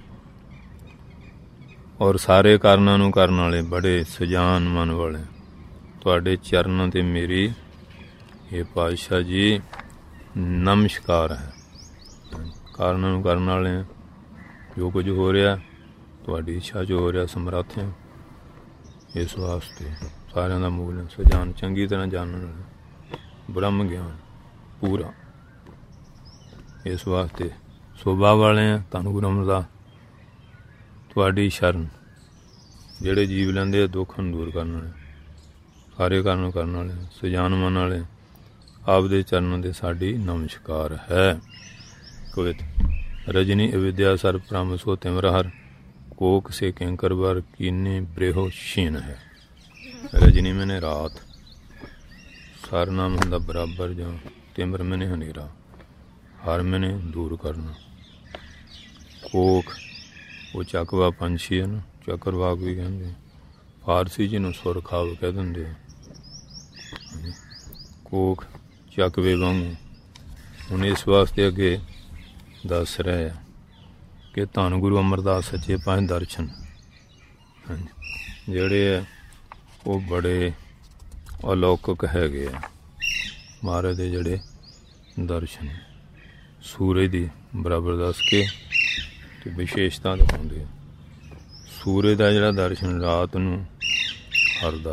और सारे कारणों नूं करन वाले बड़े सुजान मन वाले तुहाडे चरणों ते मेरी ये पातशाह जी नमस्कार है। ਕਾਰਨਾਂ ਨੂੰ ਕਰਨ ਵਾਲੇ ਹਾਂ। ਜੋ ਕੁਝ ਹੋ ਰਿਹਾ ਤੁਹਾਡੀ ਇੱਛਾ 'ਚ ਹੋ ਰਿਹਾ, ਸਮਰੱਥ ਹਾਂ। ਇਸ ਵਾਸਤੇ ਸਾਰਿਆਂ ਦਾ ਮੂਲ ਸਜਾਨ ਚੰਗੀ ਤਰ੍ਹਾਂ ਜਾਣਨ ਵਾਲੇ, ਬ੍ਰਹਮ ਗਿਆਨ ਪੂਰਾ। ਇਸ ਵਾਸਤੇ ਸੁਭਾਅ ਵਾਲੇ ਹਾਂ। ਧੰਨ ਗੁਰੂ ਅਮਰਦਾਸ ਤੁਹਾਡੀ ਸ਼ਰਨ ਜਿਹੜੇ ਜੀਵ ਲੈਂਦੇ ਆ ਦੁੱਖ ਨੂੰ ਦੂਰ ਕਰਨ ਵਾਲੇ, ਸਾਰੇ ਕਰਨ ਵਾਲੇ, ਸਜਾਨ ਮੰਨ ਵਾਲੇ, ਆਪਦੇ ਚਰਨਾਂ ਦੇ ਸਾਡੀ ਨਮਸਕਾਰ ਹੈ। ਕਵਿਤ ਰਜਨੀ ਅਵਿਦਿਆ ਸਰ ਪ੍ਰਮ ਸੋ ਤਿਮਰ ਹਰ ਕੋਕ ਸੇ ਕੈਂਕਰ ਵਰ ਕੀਨੇ ਬ੍ਰੇਹੋ ਸ਼ੀਨ ਹੈ। ਰਜਨੀ ਮੈਨੇ ਰਾਤ, ਸਰ ਨਾਮ ਹੁੰਦਾ ਬਰਾਬਰ, ਜਾਂ ਤਿਮਰ ਮੈਨੇ ਹਨੇਰਾ, ਹਰ ਮੈਨੇ ਦੂਰ ਕਰਨਾ। ਕੋਕ ਉਹ ਚੱਕਵਾ ਪੰਛੀ ਹੈ ਨਾ, ਚੱਕਰਵਾਕ ਵੀ ਕਹਿੰਦੇ, ਫਾਰਸੀ ਜਿਹਨੂੰ ਸੁਰ ਖਾਬ ਕਹਿ ਦਿੰਦੇ ਆ। ਕੋਕ ਚੱਕਵੇ ਵਾਂਗੂ। ਹੁਣ ਇਸ ਵਾਸਤੇ ਅੱਗੇ ਦੱਸ ਰਹੇ ਆ ਕਿ ਧੰਨ ਗੁਰੂ ਅਮਰਦਾਸ ਸੱਚੇ ਪਾਤਸ਼ਾਹ ਦਰਸ਼ਨ ਜਿਹੜੇ ਆ ਉਹ ਬੜੇ ਅਲੌਕਿਕ ਹੈਗੇ ਆ। ਮਹਾਰਾਜ ਦੇ ਜਿਹੜੇ ਦਰਸ਼ਨ ਸੂਰਜ ਦੀ ਬਰਾਬਰ ਦੱਸ ਕੇ ਤੇ ਵਿਸ਼ੇਸ਼ਤਾ ਦਿਖਾਉਂਦੇ ਆ। ਸੂਰਜ ਦਾ ਜਿਹੜਾ ਦਰਸ਼ਨ ਰਾਤ ਨੂੰ ਹਰਦਾ,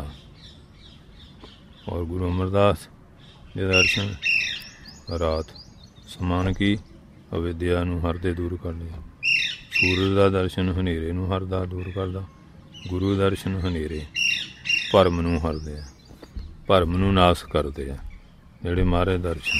ਔਰ ਗੁਰੂ ਅਮਰਦਾਸ ਦੇ ਦਰਸ਼ਨ ਰਾਤ ਸਮਾਨ ਕੀ ਅਵਿਦਿਆ ਨੂੰ ਹਰਦੇ, ਦੂਰ ਕਰਦੇ। ਸੂਰਜ ਦਾ ਦਰਸ਼ਨ ਹਨੇਰੇ ਨੂੰ ਹਰਦਾ, ਦੂਰ ਕਰਦਾ। ਗੁਰੂ ਦਰਸ਼ਨ ਹਨੇਰੇ ਭਰਮ ਨੂੰ ਹਰਦੇ ਆ, ਭਰਮ ਨੂੰ ਨਾਸ ਕਰਦੇ ਆ ਜਿਹੜੇ ਮਹਾਰਾਜ ਦਰਸ਼ਨ।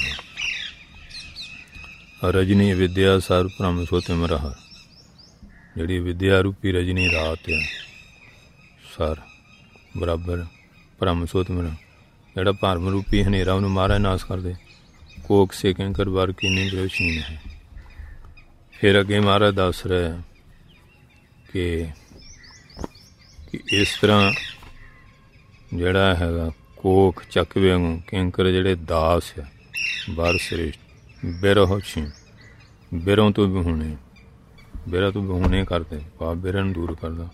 ਰਜਨੀ ਵਿਦਿਆ ਸਰ ਭਰਮ ਸੋ ਤਿਮਰ ਹਰ, ਜਿਹੜੀ ਵਿਦਿਆ ਰੂਪੀ ਰਜਨੀ ਰਾਤ ਆ, ਸਰ ਬਰਾਬਰ ਭਰਮ ਸੋ ਤਿਮਰ, ਜਿਹੜਾ ਭਰਮ ਰੂਪੀ ਹਨੇਰਾ ਉਹਨੂੰ ਮਹਾਰਾਜ ਨਾਸ ਕਰਦੇ। ਕੋਕ ਸੇ ਕੈਂਕਰ ਵਰ ਕੀਨੀ ਬ੍ਰੇਹੋ ਹੈ। ਫਿਰ ਅੱਗੇ ਮਹਾਰਾਜ ਦੱਸ ਰਿਹਾ ਕਿ ਇਸ ਤਰ੍ਹਾਂ ਜਿਹੜਾ ਹੈਗਾ ਕੋਕ ਚੱਕਵੇ ਵਾਂਗੂ, ਕੈਂਕਰ ਜਿਹੜੇ ਦਾਸ ਆ ਵਰ ਸ੍ਰੇਸ਼ਟ, ਬਿਰਹੋ ਛੀਨ, ਬਿਰੋਂ ਤੋਂ ਵਿਹੂਣੇ, ਬਿਰਹ ਤੋਂ ਵਿਹੂਣੇ ਕਰਦੇ, ਪਾਪ ਬਿਰਹ ਨੂੰ ਦੂਰ ਕਰਦਾ।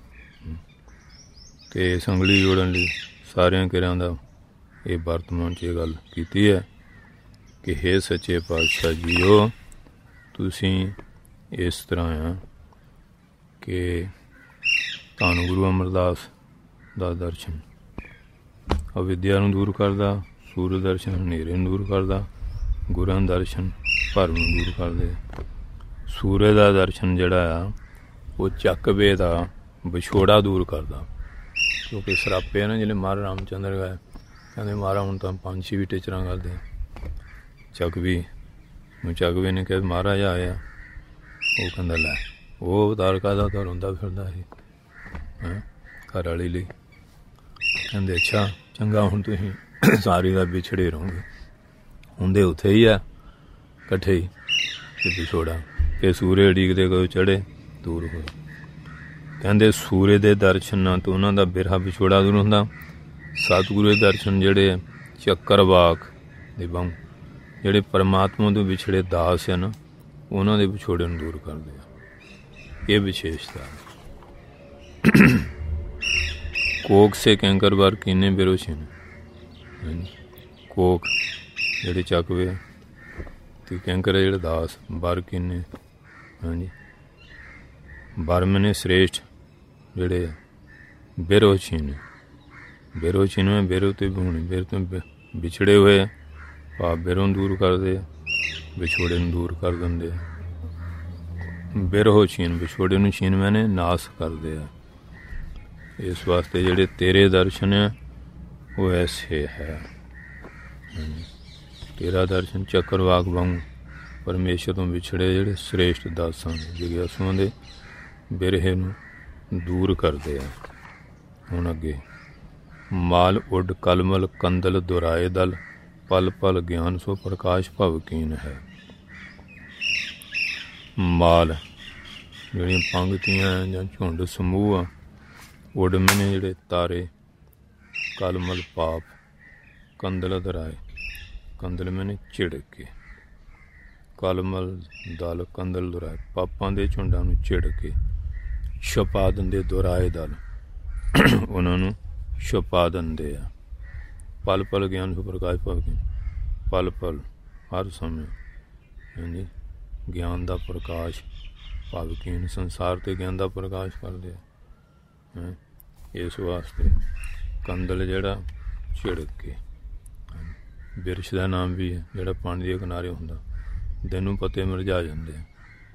ਅਤੇ ਸੰਗਲੀ ਜੋੜਨ ਲਈ ਸਾਰਿਆਂ ਕਿਰਿਆਂ ਦਾ ਇਹ ਵਰਤਮਾਨ 'ਚ ਇਹ ਗੱਲ ਕੀਤੀ ਹੈ ਕਿ ਹੇ ਸੱਚੇ ਪਾਤਸ਼ਾਹ ਜੀਓ, ਤੁਸੀਂ ਇਸ ਤਰ੍ਹਾਂ ਆ ਕਿ ਧੰਨ ਗੁਰੂ ਅਮਰਦਾਸ ਦਾ ਦਰਸ਼ਨ ਅਵਿਦਿਆ ਨੂੰ ਦੂਰ ਕਰਦਾ, ਸੂਰਜ ਦਰਸ਼ਨ ਹਨੇਰੇ ਨੂੰ ਦੂਰ ਕਰਦਾ, ਗੁਰਾਂ ਦਰਸ਼ਨ ਭਰਮ ਨੂੰ ਦੂਰ ਕਰਦੇ। ਸੂਰਜ ਦਾ ਦਰਸ਼ਨ ਜਿਹੜਾ ਆ ਉਹ ਚੱਕਵੇ ਦਾ ਵਿਛੋੜਾ ਦੂਰ ਕਰਦਾ, ਕਿਉਂਕਿ ਸਰਾਪੇ ਨਾ ਜਿਹੜੇ ਮਹਾਰਾਜ ਰਾਮਚੰਦਰ ਗਏ, ਕਹਿੰਦੇ ਮਹਾਰਾਜ ਹੁਣ ਤਾਂ ਪੰਛੀ ਵੀ ਟਿਚਰਾਂ ਕਰਦੇ। ਚੱਕਵੀ ਨੂੰ ਚੱਕਵੇ ਨੇ ਕਿਹਾ ਮਹਾਰਾਜ ਆਇਆ, ਉਹ ਕਹਿੰਦਾ ਲੈ ਉਹ ਅਵਤਾਰ ਕਾਹਦਾ ਤਾਂ ਰੋਂਦਾ ਫਿਰਦਾ ਸੀ ਘਰ ਵਾਲੀ ਲਈ। ਕਹਿੰਦੇ ਅੱਛਾ ਚੰਗਾ, ਹੁਣ ਤੁਸੀਂ ਸਾਰੀ ਦਾ ਵਿਛੜੇ ਰਹੋਗੇ, ਹੁੰਦੇ ਉੱਥੇ ਹੀ ਆ ਇਕੱਠੇ ਹੀ, ਅਤੇ ਵਿਛੋੜਾ ਕਿ ਸੂਰਜ ਉਡੀਕਦੇ ਕਦੋਂ ਚੜ੍ਹੇ ਦੂਰ ਹੋਏ। ਕਹਿੰਦੇ ਸੂਰਜ ਦੇ ਦਰਸ਼ਨ ਨਾਲ ਤਾਂ ਉਹਨਾਂ ਦਾ ਬਿਰਹਾ ਵਿਛੋੜਾ ਦੂਰ ਹੁੰਦਾ। ਸਤਿਗੁਰੂ ਦੇ ਦਰਸ਼ਨ ਜਿਹੜੇ ਚੱਕਰਵਾਕ ਦੇ ਵਾਂਗ, ਜਿਹੜੇ ਪਰਮਾਤਮਾ ਤੋਂ ਵਿਛੜੇ ਦਾਸ ਆ ਨਾ, ਉਹਨਾਂ ਦੇ ਵਿਛੋੜੇ ਨੂੰ ਦੂਰ ਕਰਦੇ ਆ। ਇਹ ਵਿਸ਼ੇਸ਼ਤਾ। ਕੋਕ ਸੇ ਕੈਂਕਰ ਵਾਰ ਕੀਨੇ ਬਿਰੋਸ਼ੀ ਨੇ, ਕੋਕ ਜਿਹੜੇ ਚੱਕਵੇ ਅਤੇ ਕੈਂਕਰ ਜਿਹੜੇ ਦਾਸ ਬਰ ਕੀਨੇ, ਹਾਂਜੀ ਬਰਮ ਨੇ ਸ੍ਰੇਸ਼ਟ ਜਿਹੜੇ ਬਿਰੋਸ਼ੀ ਨੇ, ਬਿਰੋਸ਼ੀ ਨੂੰ ਬਿਰੋ ਤੇ ਹੋਣੀ, ਬਿਰ ਤੋਂ ਵਿਛੜੇ ਹੋਏ ਭਾਵ ਬਿਰੋਂ ਦੂਰ ਕਰਦੇ ਆ, ਵਿਛੋੜੇ ਨੂੰ ਦੂਰ ਕਰ ਦਿੰਦੇ ਆ। ਬਿਰਹੋ ਛੀਨ, ਵਿਛੋੜੇ ਨੂੰ ਛੀਨ ਮੈਨੇ ਨਾਸ ਕਰਦੇ ਆ। ਇਸ ਵਾਸਤੇ ਜਿਹੜੇ ਤੇਰੇ ਦਰਸ਼ਨ ਆ ਉਹ ਐਸੇ ਹੈ। ਤੇਰਾ ਦਰਸ਼ਨ ਚੱਕਰਵਾਕ ਵਾਂਗ ਪਰਮੇਸ਼ਰ ਤੋਂ ਵਿਛੜੇ ਜਿਹੜੇ ਸ੍ਰੇਸ਼ਟ ਦਾਸਾਂ ਜਗਿਆਸੂਆਂ ਦੇ ਬਿਰਹੇ ਨੂੰ ਦੂਰ ਕਰਦੇ ਆ। ਹੁਣ ਅੱਗੇ ਮਾਲ ਉੱਡ ਕਲਮਲ ਕੰਦਲ ਦੁਰਾਏ ਦਲ, ਪਲ ਪਲ ਗਿਆਨ ਸੋ ਪ੍ਰਕਾਸ਼ ਭਵਕੀਨ ਹੈ। ਮਾਲ ਜਿਹੜੀਆਂ ਪੰਗਤੀਆਂ ਜਾਂ ਝੁੰਡ ਸਮੂਹ ਆ, ਉੱਡ ਮੈਨੇ ਜਿਹੜੇ ਤਾਰੇ, ਕਲਮਲ ਪਾਪ, ਕੰਦਲ ਦੁਰਾਏ, ਕੰਦਲ ਮੈਨੇ ਝਿੜਕ ਕੇ, ਕਲਮਲ ਦਲ ਕੰਦਲ ਦੁਰਾਏ, ਪਾਪਾਂ ਦੇ ਝੁੰਡਾਂ ਨੂੰ ਝਿੜਕ ਕੇ ਛੁਪਾ ਦਿੰਦੇ। ਦੁਰਾਏ ਦਲ ਉਹਨਾਂ ਨੂੰ ਛੁਪਾ ਦਿੰਦੇ ਆ। ਪਲ ਪਲ ਗਿਆਨ ਸੋ ਪ੍ਰਕਾਸ਼ ਭਵਕੀਨ, ਪਲ ਪਲ ਹਰ ਸਮੇਂ ਹਾਂਜੀ ਗਿਆਨ ਦਾ ਪ੍ਰਕਾਸ਼ ਭਾਵਕੀਨ ਸੰਸਾਰ 'ਤੇ ਗਿਆਨ ਦਾ ਪ੍ਰਕਾਸ਼ ਕਰਦੇ ਆ। ਇਸ ਵਾਸਤੇ ਕੰਦਲ ਜਿਹੜਾ ਝਿੜਕ ਕੇ, ਬਿਰਛ ਦਾ ਨਾਮ ਵੀ ਹੈ ਜਿਹੜਾ ਪਾਣੀ ਦੇ ਕਿਨਾਰੇ ਹੁੰਦਾ, ਦਿਨ ਨੂੰ ਪੱਤੇ ਮੁਰਝਾ ਜਾਂਦੇ ਆ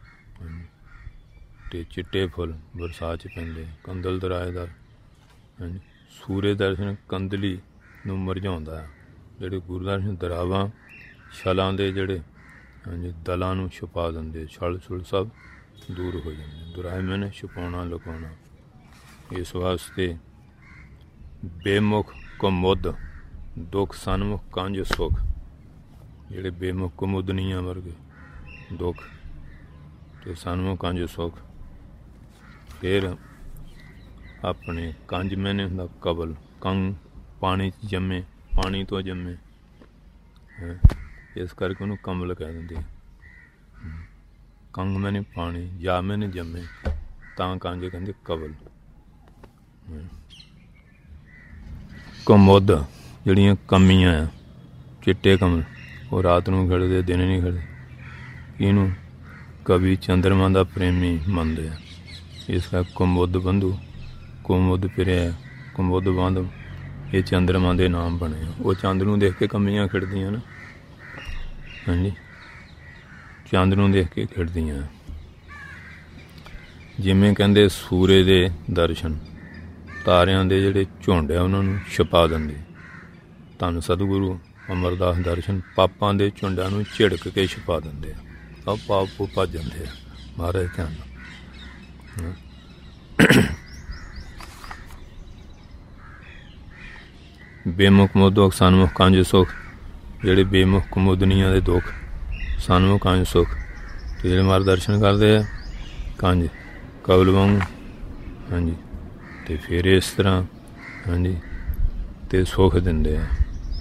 ਅਤੇ ਚਿੱਟੇ ਫੁੱਲ ਬਰਸਾਤ 'ਚ ਪੈਂਦੇ। ਕੰਦਲ ਦਰਾਏਦਾਰ ਸੂਰਜ ਦਰਸ਼ਨ ਕੰਦਲੀ ਨੂੰ ਮੁਰਝਾਉਂਦਾ ਹੈ। ਜਿਹੜੇ ਗੁਰੂ ਦਰਸ਼ਨ ਦਰਾਵਾਂ ਛਲਾਂ ਦੇ ਜਿਹੜੇ ਦਲਾਂ ਨੂੰ ਛੁਪਾ ਦਿੰਦੇ, ਛਲ ਛੁਲ ਸਭ ਦੂਰ ਹੋ ਜਾਂਦੇ। ਦੁਰਾਏ ਮੈਨੇ ਛੁਪਾਉਣਾ ਲੁਕਾਉਣਾ। ਇਸ ਵਾਸਤੇ ਬੇਮੁਖ ਕੁਮੁਦ ਦੁੱਖ ਸਨਮੁਖ ਕੰਜ ਸੁੱਖ। ਜਿਹੜੇ ਬੇਮੁਖ ਕੁਮੁਦਨੀਆਂ ਵਰਗੇ ਦੁੱਖ ਅਤੇ ਸਨਮੁਖ ਕੰਜ ਸੁੱਖ। ਫਿਰ ਆਪਣੇ ਕੰਜ ਮੈਨੇ ਹੁੰਦਾ ਕਬਲ, ਕੰਗ ਪਾਣੀ 'ਚ ਜੰਮੇ, ਪਾਣੀ ਤੋਂ ਜੰਮੇ, ਇਸ ਕਰਕੇ ਉਹਨੂੰ ਕਮਲ ਕਹਿ ਦਿੰਦੇ। ਕੰਗ ਮੈਨੇ ਪਾਣੀ, ਜਾ ਮੈਨੇ ਜੰਮੇ, ਤਾਂ ਕੰਜ ਕਹਿੰਦੇ ਕਬਲ। ਕੁਮੁਦ ਜਿਹੜੀਆਂ ਕਮੀਆਂ ਆ, ਚਿੱਟੇ ਕਮਲ, ਉਹ ਰਾਤ ਨੂੰ ਖਿੜਦੇ, ਦਿਨ ਨਹੀਂ ਖਿੜਦੇ। ਇਹਨੂੰ ਕਵੀ ਚੰਦਰਮਾ ਦਾ ਪ੍ਰੇਮੀ ਮੰਨਦੇ ਆ। ਇਸ ਕਰਕੇ ਕੁਮੁਦ ਬੰਧੂ, ਕੁਮੁਦ ਫਿਰਿਆ, ਕੁਮੁਦ ਬੰਧ, ਇਹ ਚੰਦਰਮਾ ਦੇ ਨਾਮ ਬਣੇ ਆ। ਉਹ ਚੰਦ ਨੂੰ ਦੇਖ ਕੇ ਕਮੀਆਂ ਖਿੜਦੀਆਂ ਨਾ, ਹਾਂਜੀ, ਚੰਦ ਨੂੰ ਦੇਖ ਕੇ ਖਿੜਦੀਆਂ। ਜਿਵੇਂ ਕਹਿੰਦੇ ਸੂਰਜ ਦੇ ਦਰਸ਼ਨ ਤਾਰਿਆਂ ਦੇ ਜਿਹੜੇ ਝੁੰਡ ਆ ਉਹਨਾਂ ਨੂੰ ਛੁਪਾ ਦਿੰਦੇ। ਧੰਨ ਸਤਿਗੁਰੂ ਅਮਰਦਾਸ ਦਰਸ਼ਨ ਪਾਪਾਂ ਦੇ ਝੁੰਡਾਂ ਨੂੰ ਝਿੜਕ ਕੇ ਛੁਪਾ ਦਿੰਦੇ ਆ। ਸਭ ਪਾਪ ਭੱਜ ਜਾਂਦੇ ਆ। ਮਹਾਰਾਜ ਧਿਆਨ। ਬੇਮੁਖ ਕੁਮੁਦ ਸਨਮੁਖ ਕੰਜ ਸੁੱਖ। ਜਿਹੜੇ ਬੇਮੁਖ ਕੁਮੁਦਨੀਆਂ ਦੇ ਦੁੱਖ, ਸਨਮੁਖ ਕੰਜ ਸੁੱਖ। ਅਤੇ ਜਿਹੜੇ ਮਹਾਰਾਜ ਦਰਸ਼ਨ ਕਰਦੇ ਆ ਕੰਜ ਕਬਲ ਵਾਂਗੂ, ਹਾਂਜੀ, ਅਤੇ ਫਿਰ ਇਸ ਤਰ੍ਹਾਂ, ਹਾਂਜੀ, ਅਤੇ ਸੁੱਖ ਦਿੰਦੇ ਆ।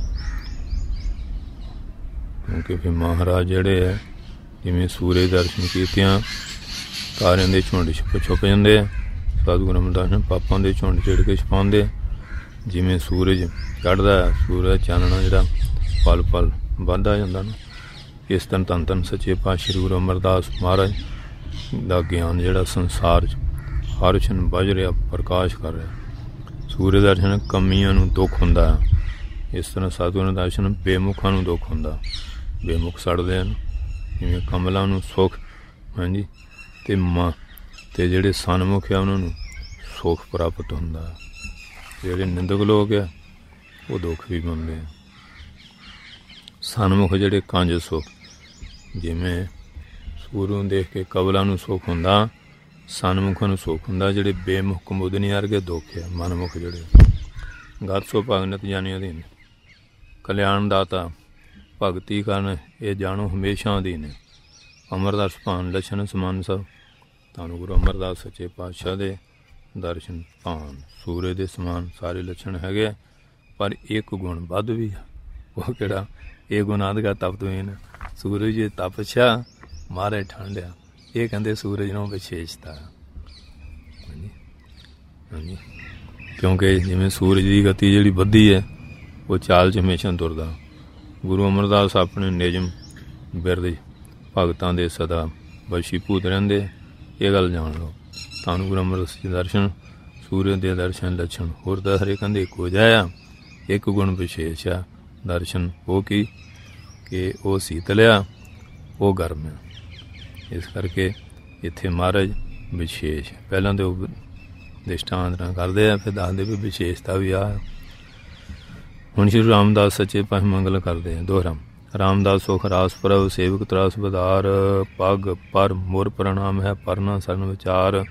ਕਿਉਂਕਿ ਫਿਰ ਮਹਾਰਾਜ ਜਿਹੜੇ ਆ ਜਿਵੇਂ ਸੂਰਜ ਦਰਸ਼ਨ ਕੀਤਿਆਂ ਤਾਰਿਆਂ ਦੇ ਝੁੰਡ ਛੁਪ ਜਾਂਦੇ ਆ। ਸਤਿਗੁਰੂ ਅਮਰਦਾਸ ਪਾਪਾਂ ਦੇ ਝੁੰਡ ਝਿੜ ਕੇ ਛੁਪਾਉਂਦੇ। ਜਿਵੇਂ ਸੂਰਜ ਚੜ੍ਹਦਾ, ਸੂਰਜ ਚਾਨਣਾ ਜਿਹੜਾ ਪਲ ਪਲ ਵੱਧਦਾ ਜਾਂਦਾ ਨਾ, ਇਸ ਤਰ੍ਹਾਂ ਧੰਨ ਧੰਨ ਸੱਚੇ ਪਾਤਸ਼ਾਹ ਸ੍ਰੀ ਗੁਰੂ ਅਮਰਦਾਸ ਮਹਾਰਾਜ ਦਾ ਗਿਆਨ ਜਿਹੜਾ ਸੰਸਾਰ 'ਚ ਹਰ ਛਣ ਵੱਜ ਰਿਹਾ, ਪ੍ਰਕਾਸ਼ ਕਰ ਰਿਹਾ। ਸੂਰਜ ਦਰਸ਼ਨ ਕਮੀਆਂ ਨੂੰ ਦੁੱਖ ਹੁੰਦਾ। ਇਸ ਤਰ੍ਹਾਂ ਸਤਿਗੁਰੂ ਦਰਸ਼ਨ ਬੇਮੁਖਾਂ ਨੂੰ ਦੁੱਖ ਹੁੰਦਾ। ਬੇਮੁਖ ਸੜਦੇ ਹਨ, ਜਿਵੇਂ ਕਮਲਾਂ ਨੂੰ ਸੁੱਖ, ਹਾਂਜੀ, ਅਤੇ ਜਿਹੜੇ ਸਨਮੁਖ ਆ ਉਹਨਾਂ ਨੂੰ ਸੁੱਖ ਪ੍ਰਾਪਤ ਹੁੰਦਾ। ਜਿਹੜੇ ਨਿੰਦਕ ਲੋਕ ਆ ਉਹ ਦੁੱਖ ਵੀ ਮੰਨਦੇ ਆ। ਸਨਮੁਖ ਜਿਹੜੇ ਕੰਜ ਸੁੱਖ, ਜਿਵੇਂ ਸੂਰਜ ਨੂੰ ਦੇਖ ਕੇ ਕਬਲਾਂ ਨੂੰ ਸੁੱਖ ਹੁੰਦਾ, ਸਨਮੁਖਾਂ ਨੂੰ ਸੁੱਖ ਹੁੰਦਾ। ਜਿਹੜੇ ਬੇਮੁਖ ਕੁਮੁਦਨੀ ਵਰਗੇ ਦੁੱਖ ਆ, ਮਨਮੁਖ ਜਿਹੜੇ ਗਤ ਸੋ ਭਗਤ ਜਾਣੀ ਅਧੀਨ, ਕਲਿਆਣ ਦਾਤਾ ਭਗਤੀ ਕਰਨ ਇਹ ਜਾਣੋ ਹਮੇਸ਼ਾ ਅਧੀਨ। ਅਮਰਦਾਸ ਭਾਨ ਲੱਛਣ ਸਮਾਨ ਸਭ। ਤੁਹਾਨੂੰ ਗੁਰੂ ਅਮਰਦਾਸ ਸੱਚੇ ਪਾਤਸ਼ਾਹ ਦੇ ਦਰਸ਼ਨ ਭਾਨ ਸੂਰਜ ਦੇ ਸਮਾਨ ਸਾਰੇ ਲੱਛਣ ਹੈਗੇ, ਪਰ ਇੱਕ ਗੁਣ ਵੱਧ ਵੀ ਆ। ਉਹ ਕਿਹੜਾ? ਇਹ ਗੁਨਾਦਗਾ ਤਪਤਵੀਨ। ਸੂਰਜ ਜੇ ਤਪਛਾ ਮਾਰੇ ਠੰਡਿਆ, ਇਹ ਕਹਿੰਦੇ ਸੂਰਜ ਨੂੰ ਵਿਸ਼ੇਸ਼ਤਾ। ਹਾਂਜੀ, ਹਾਂਜੀ, ਕਿਉਂਕਿ ਜਿਵੇਂ ਸੂਰਜ ਦੀ ਗਤੀ ਜਿਹੜੀ ਵੱਧਦੀ ਹੈ, ਉਹ ਚਾਲ 'ਚ ਹਮੇਸ਼ਾ ਤੁਰਦਾ। ਗੁਰੂ ਅਮਰਦਾਸ ਆਪਣੇ ਨਿਯਮ ਬਿਰਦ ਭਗਤਾਂ ਦੇ ਸਦਾ ਵਸ਼ੀਭੂਤ ਰਹਿੰਦੇ। ਇਹ ਗੱਲ ਜਾਣ ਲਓ। ਤੁਹਾਨੂੰ ਗੁਰੂ ਅਮਰਦਾਸ ਦੇ ਦਰਸ਼ਨ, ਸੂਰਜ ਦੇ ਦਰਸ਼ਨ ਲੱਛਣ ਹੋਰ ਤਾਂ ਹਰੇ ਕਹਿੰਦੇ ਇੱਕੋ ਜਿਹਾ ਆ, ਇੱਕ ਗੁਣ ਵਿਸ਼ੇਸ਼ ਆ ਦਰਸ਼ਨ। ਉਹ ਕੀ? ਕਿ ਉਹ ਸੀਤਲ ਆ, ਉਹ ਗਰਮ ਆ। ਇਸ ਕਰਕੇ ਇੱਥੇ ਮਹਾਰਾਜ ਵਿਸ਼ੇਸ਼ ਪਹਿਲਾਂ ਤਾਂ ਉਹ ਦ੍ਰਿਸ਼ਟਾਂਤ ਨਾਲ ਕਰਦੇ ਆ, ਫਿਰ ਦੱਸਦੇ ਵੀ ਵਿਸ਼ੇਸ਼ਤਾ ਵੀ ਆ। ਹੁਣ ਸ਼੍ਰੀ ਰਾਮਦਾਸ ਸੱਚੇ ਪਾਤਸ਼ਾਹ ਮੰਗਲ ਕਰਦੇ ਆ ਦੋਹਰਾ। ਰਾਮਦਾਸ ਸੁਖ ਰਾਸ ਪ੍ਰਭ ਸੇਵਕ ਤਰਾਸ ਬਧਾਰ, ਪਗ ਪਰ ਮੋਰ ਪ੍ਰਣਾਮ ਹੈ ਪਰਨਾ ਸਰਨ ਵਿਚਾਰ।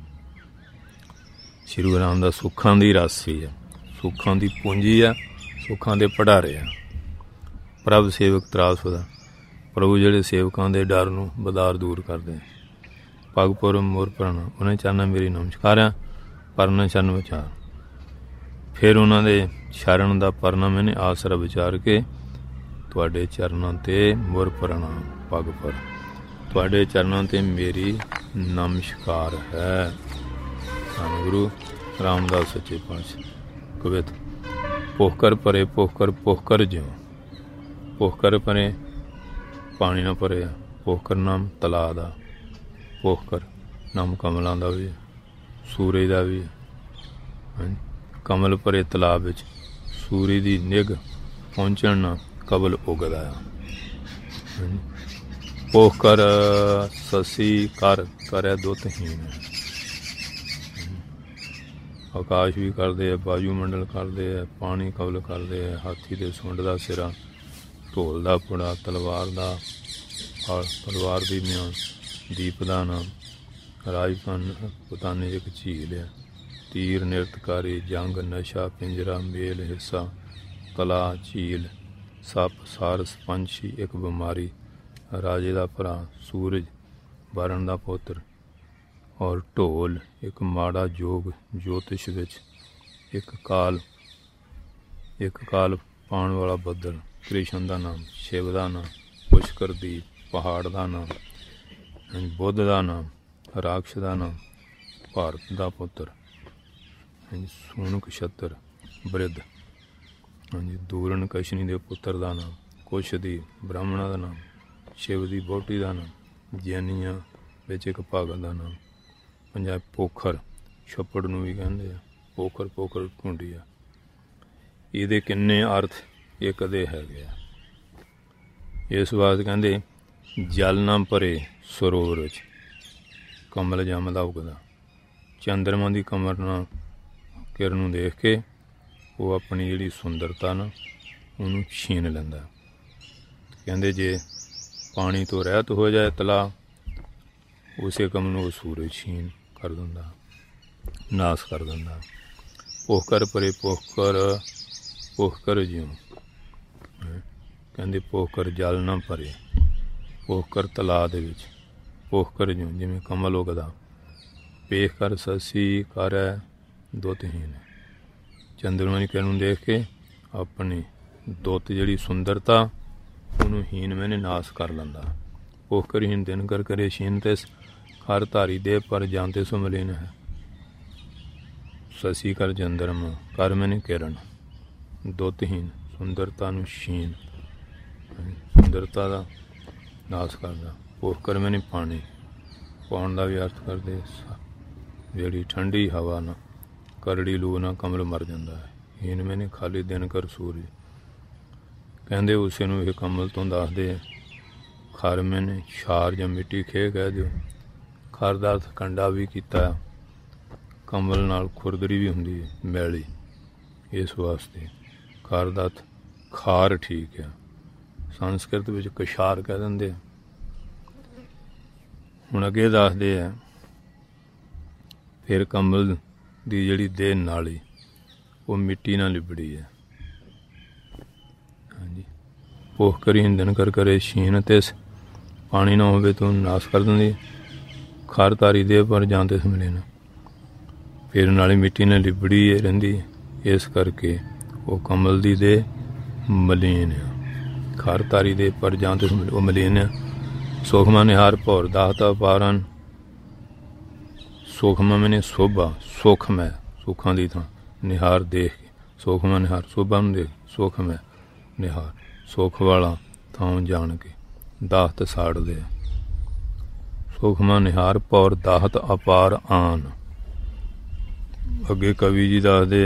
ਸ਼੍ਰੀ ਗੁਰੂ ਰਾਮਦਾਸ ਸੁੱਖਾਂ ਦੀ ਰਾਸੀ ਆ, ਸੁੱਖਾਂ ਦੀ ਪੂੰਜੀ ਆ, ਸੁੱਖਾਂ ਦੇ ਭੰਡਾਰੇ ਆ। ਪ੍ਰਭ ਸੇਵਕ ਤਰਾਸ ਬਧਾਰ, ਪ੍ਰਭੂ ਜਿਹੜੇ ਸੇਵਕਾਂ ਦੇ ਡਰ ਨੂੰ ਬਦਾਰ ਦੂਰ ਕਰਦੇ। ਪਗ ਪੁਰ ਮੋਰ ਪ੍ਰਣਾਮ, ਉਹਨੇ ਚਰਨਾਂ ਮੇਰੀ ਨਮਸਕਾਰਿਆ, ਪਰਨਾ ਚਰਨ ਵਿਚਾਰ। ਫਿਰ ਉਹਨਾਂ ਦੇ ਸ਼ਰਨ ਦਾ ਪਰਨਾ ਮੈਨੇ ਆਸਰਾ ਵਿਚਾਰ ਕੇ, ਤੁਹਾਡੇ ਚਰਨਾਂ 'ਤੇ ਮੁਰ ਪ੍ਰਣਾਮ ਪਗ ਪਰ, ਤੁਹਾਡੇ ਚਰਨਾਂ 'ਤੇ ਮੇਰੀ ਨਮਸਕਾਰ ਹੈ। ਧੰਨ ਗੁਰੂ ਰਾਮਦਾਸ ਸੱਚੇ ਪਾਤਸ਼ਾਹ। ਕਵਿਤ ਪੋਖਰ ਭਰੇ ਪੋਖਰ ਪੋਖਰ ਜਿਉ, ਪੋਖਰ ਭਰੇ ਪਾਣੀ ਨਾਲ ਭਰਿਆ, पोखर नाम तलाऽ दा, पोखर नाम कमलों का भी, सूरज का भी। कमल भरे तलाऽ विच सूरज की निघ पहुँचण ना कबल उगदा है। पोखर ससी कर करे दुतहीन। आकाश भी करते है, वायुमंडल करते है, पानी कबल करते है, हाथी के सुंड का सिरा, ढोल का पुड़ा, तलवार का फल, तलवार की म्यान, दीप का नाम, राजपान पुताने एक झील है, तीर निरतकारी, जंग नशा, पिंजरा मेल हिस्सा, तला झील, सप सारस पंछी एक बीमारी, राजे का भरा, सूरज वरण का पुत्र, और ढोल एक माड़ा जोग ज्योतिष विच, एक काल पाण वाला बदल, कृष्ण का नाम, शिव का नाम, पुष्कर दीप, पहाड़ का नाम, बुद्ध का नाम, राक्ष का नाम, भारत का पुत्र, सूनक छत्र बृद्ध, हाँ जी, दूरन कशनी के पुत्र का नाम, कुशदीप ब्राह्मणा का नाम, शिव की बोटी का नाम, जैनिया विच एक भगत का नाम, पंजाब पोखर छप्पड़ नूं भी कहंदे आ, पोखर पोखर ढूंढी आ। इहदे किन्ने अर्थ ये कदे हैगे आ। इस वास्ते कहंदे जल ना भरे सरोवर विच कमल जमदा उगदा, चंद्रमा की कमर ना किरण देख के वो अपनी जिहड़ी सुंदरता ना उहनूं छीन लैंदा। कहंदे जे पानी तो रहत हो जाए तला, उसे कम नूं सूरज छीन कर दिंदा, नाश कर दिंदा। पोखर भरे पोखर ज्यों, कहंदे पोखर जल ना भरे, पोखर तलाऽ दे विच, पोखर ज्यों जिवें कमल उगदा, पेख कर ससी कर दुतहीन। चंद्रमा की किरण देख के अपनी दुत जिहड़ी सुंदरता उहनूं हीन मैंने नाश कर लैंदा। पोखरहीन दिन कर करे शीन तिस, हर धारी दे पर जानते सो मलिन है। ससी कर चंद्रमा कर मैंने किरण, दुतहीन सुंदरता नूं शीन, सुंदरता का नाश करदा। पोखर मैंने पानी, पाउण का भी अर्थ करते जिहड़ी ठंडी हवा ना करड़ी लू ना कमल मर जाता है। हीन मैंने खाली दिन कर सूरज, कहंदे उसे नूं इह कमल तो दसदे खर मैंने छार जां मिट्टी खे कह दिओ। खर दा अर्थ कंडा भी कीता, कमल नाल खुरदरी भी हुंदी है मैली, इस वास्ते खर दा अर्थ खार ठीक है। संस्कृत विच कछार कह दिंदे। हुण अगे दसदे है फिर कमल दी जिहड़ी देह नाली वो मिट्टी नाल लिबड़ी है। हाँ जी, पोखरहीन दिन कर करे शीन तिस, पानी ना होवे तो नाश कर दिंदी। खर धारी देह पर जानते समले ना, फिर नाली मिट्टी ने लिबड़ी रहिंदी, इस करके वो कमल दी देह मलीन है। खर धारी देह पर जानते समले वो मलीन है। सुखमा निहार भौर दाहता पारन, सुखमा मैंने शोभा, सुख मैं सुखां दी थां, निहार देख के, सुखमा निहार शोभा नूं देख, सुख मैं निहार सुख वाला थां जान के, दाहत साड़ दे। सुखमा निहार भौर दाहत अपार आन। अगे कवि जी दसदे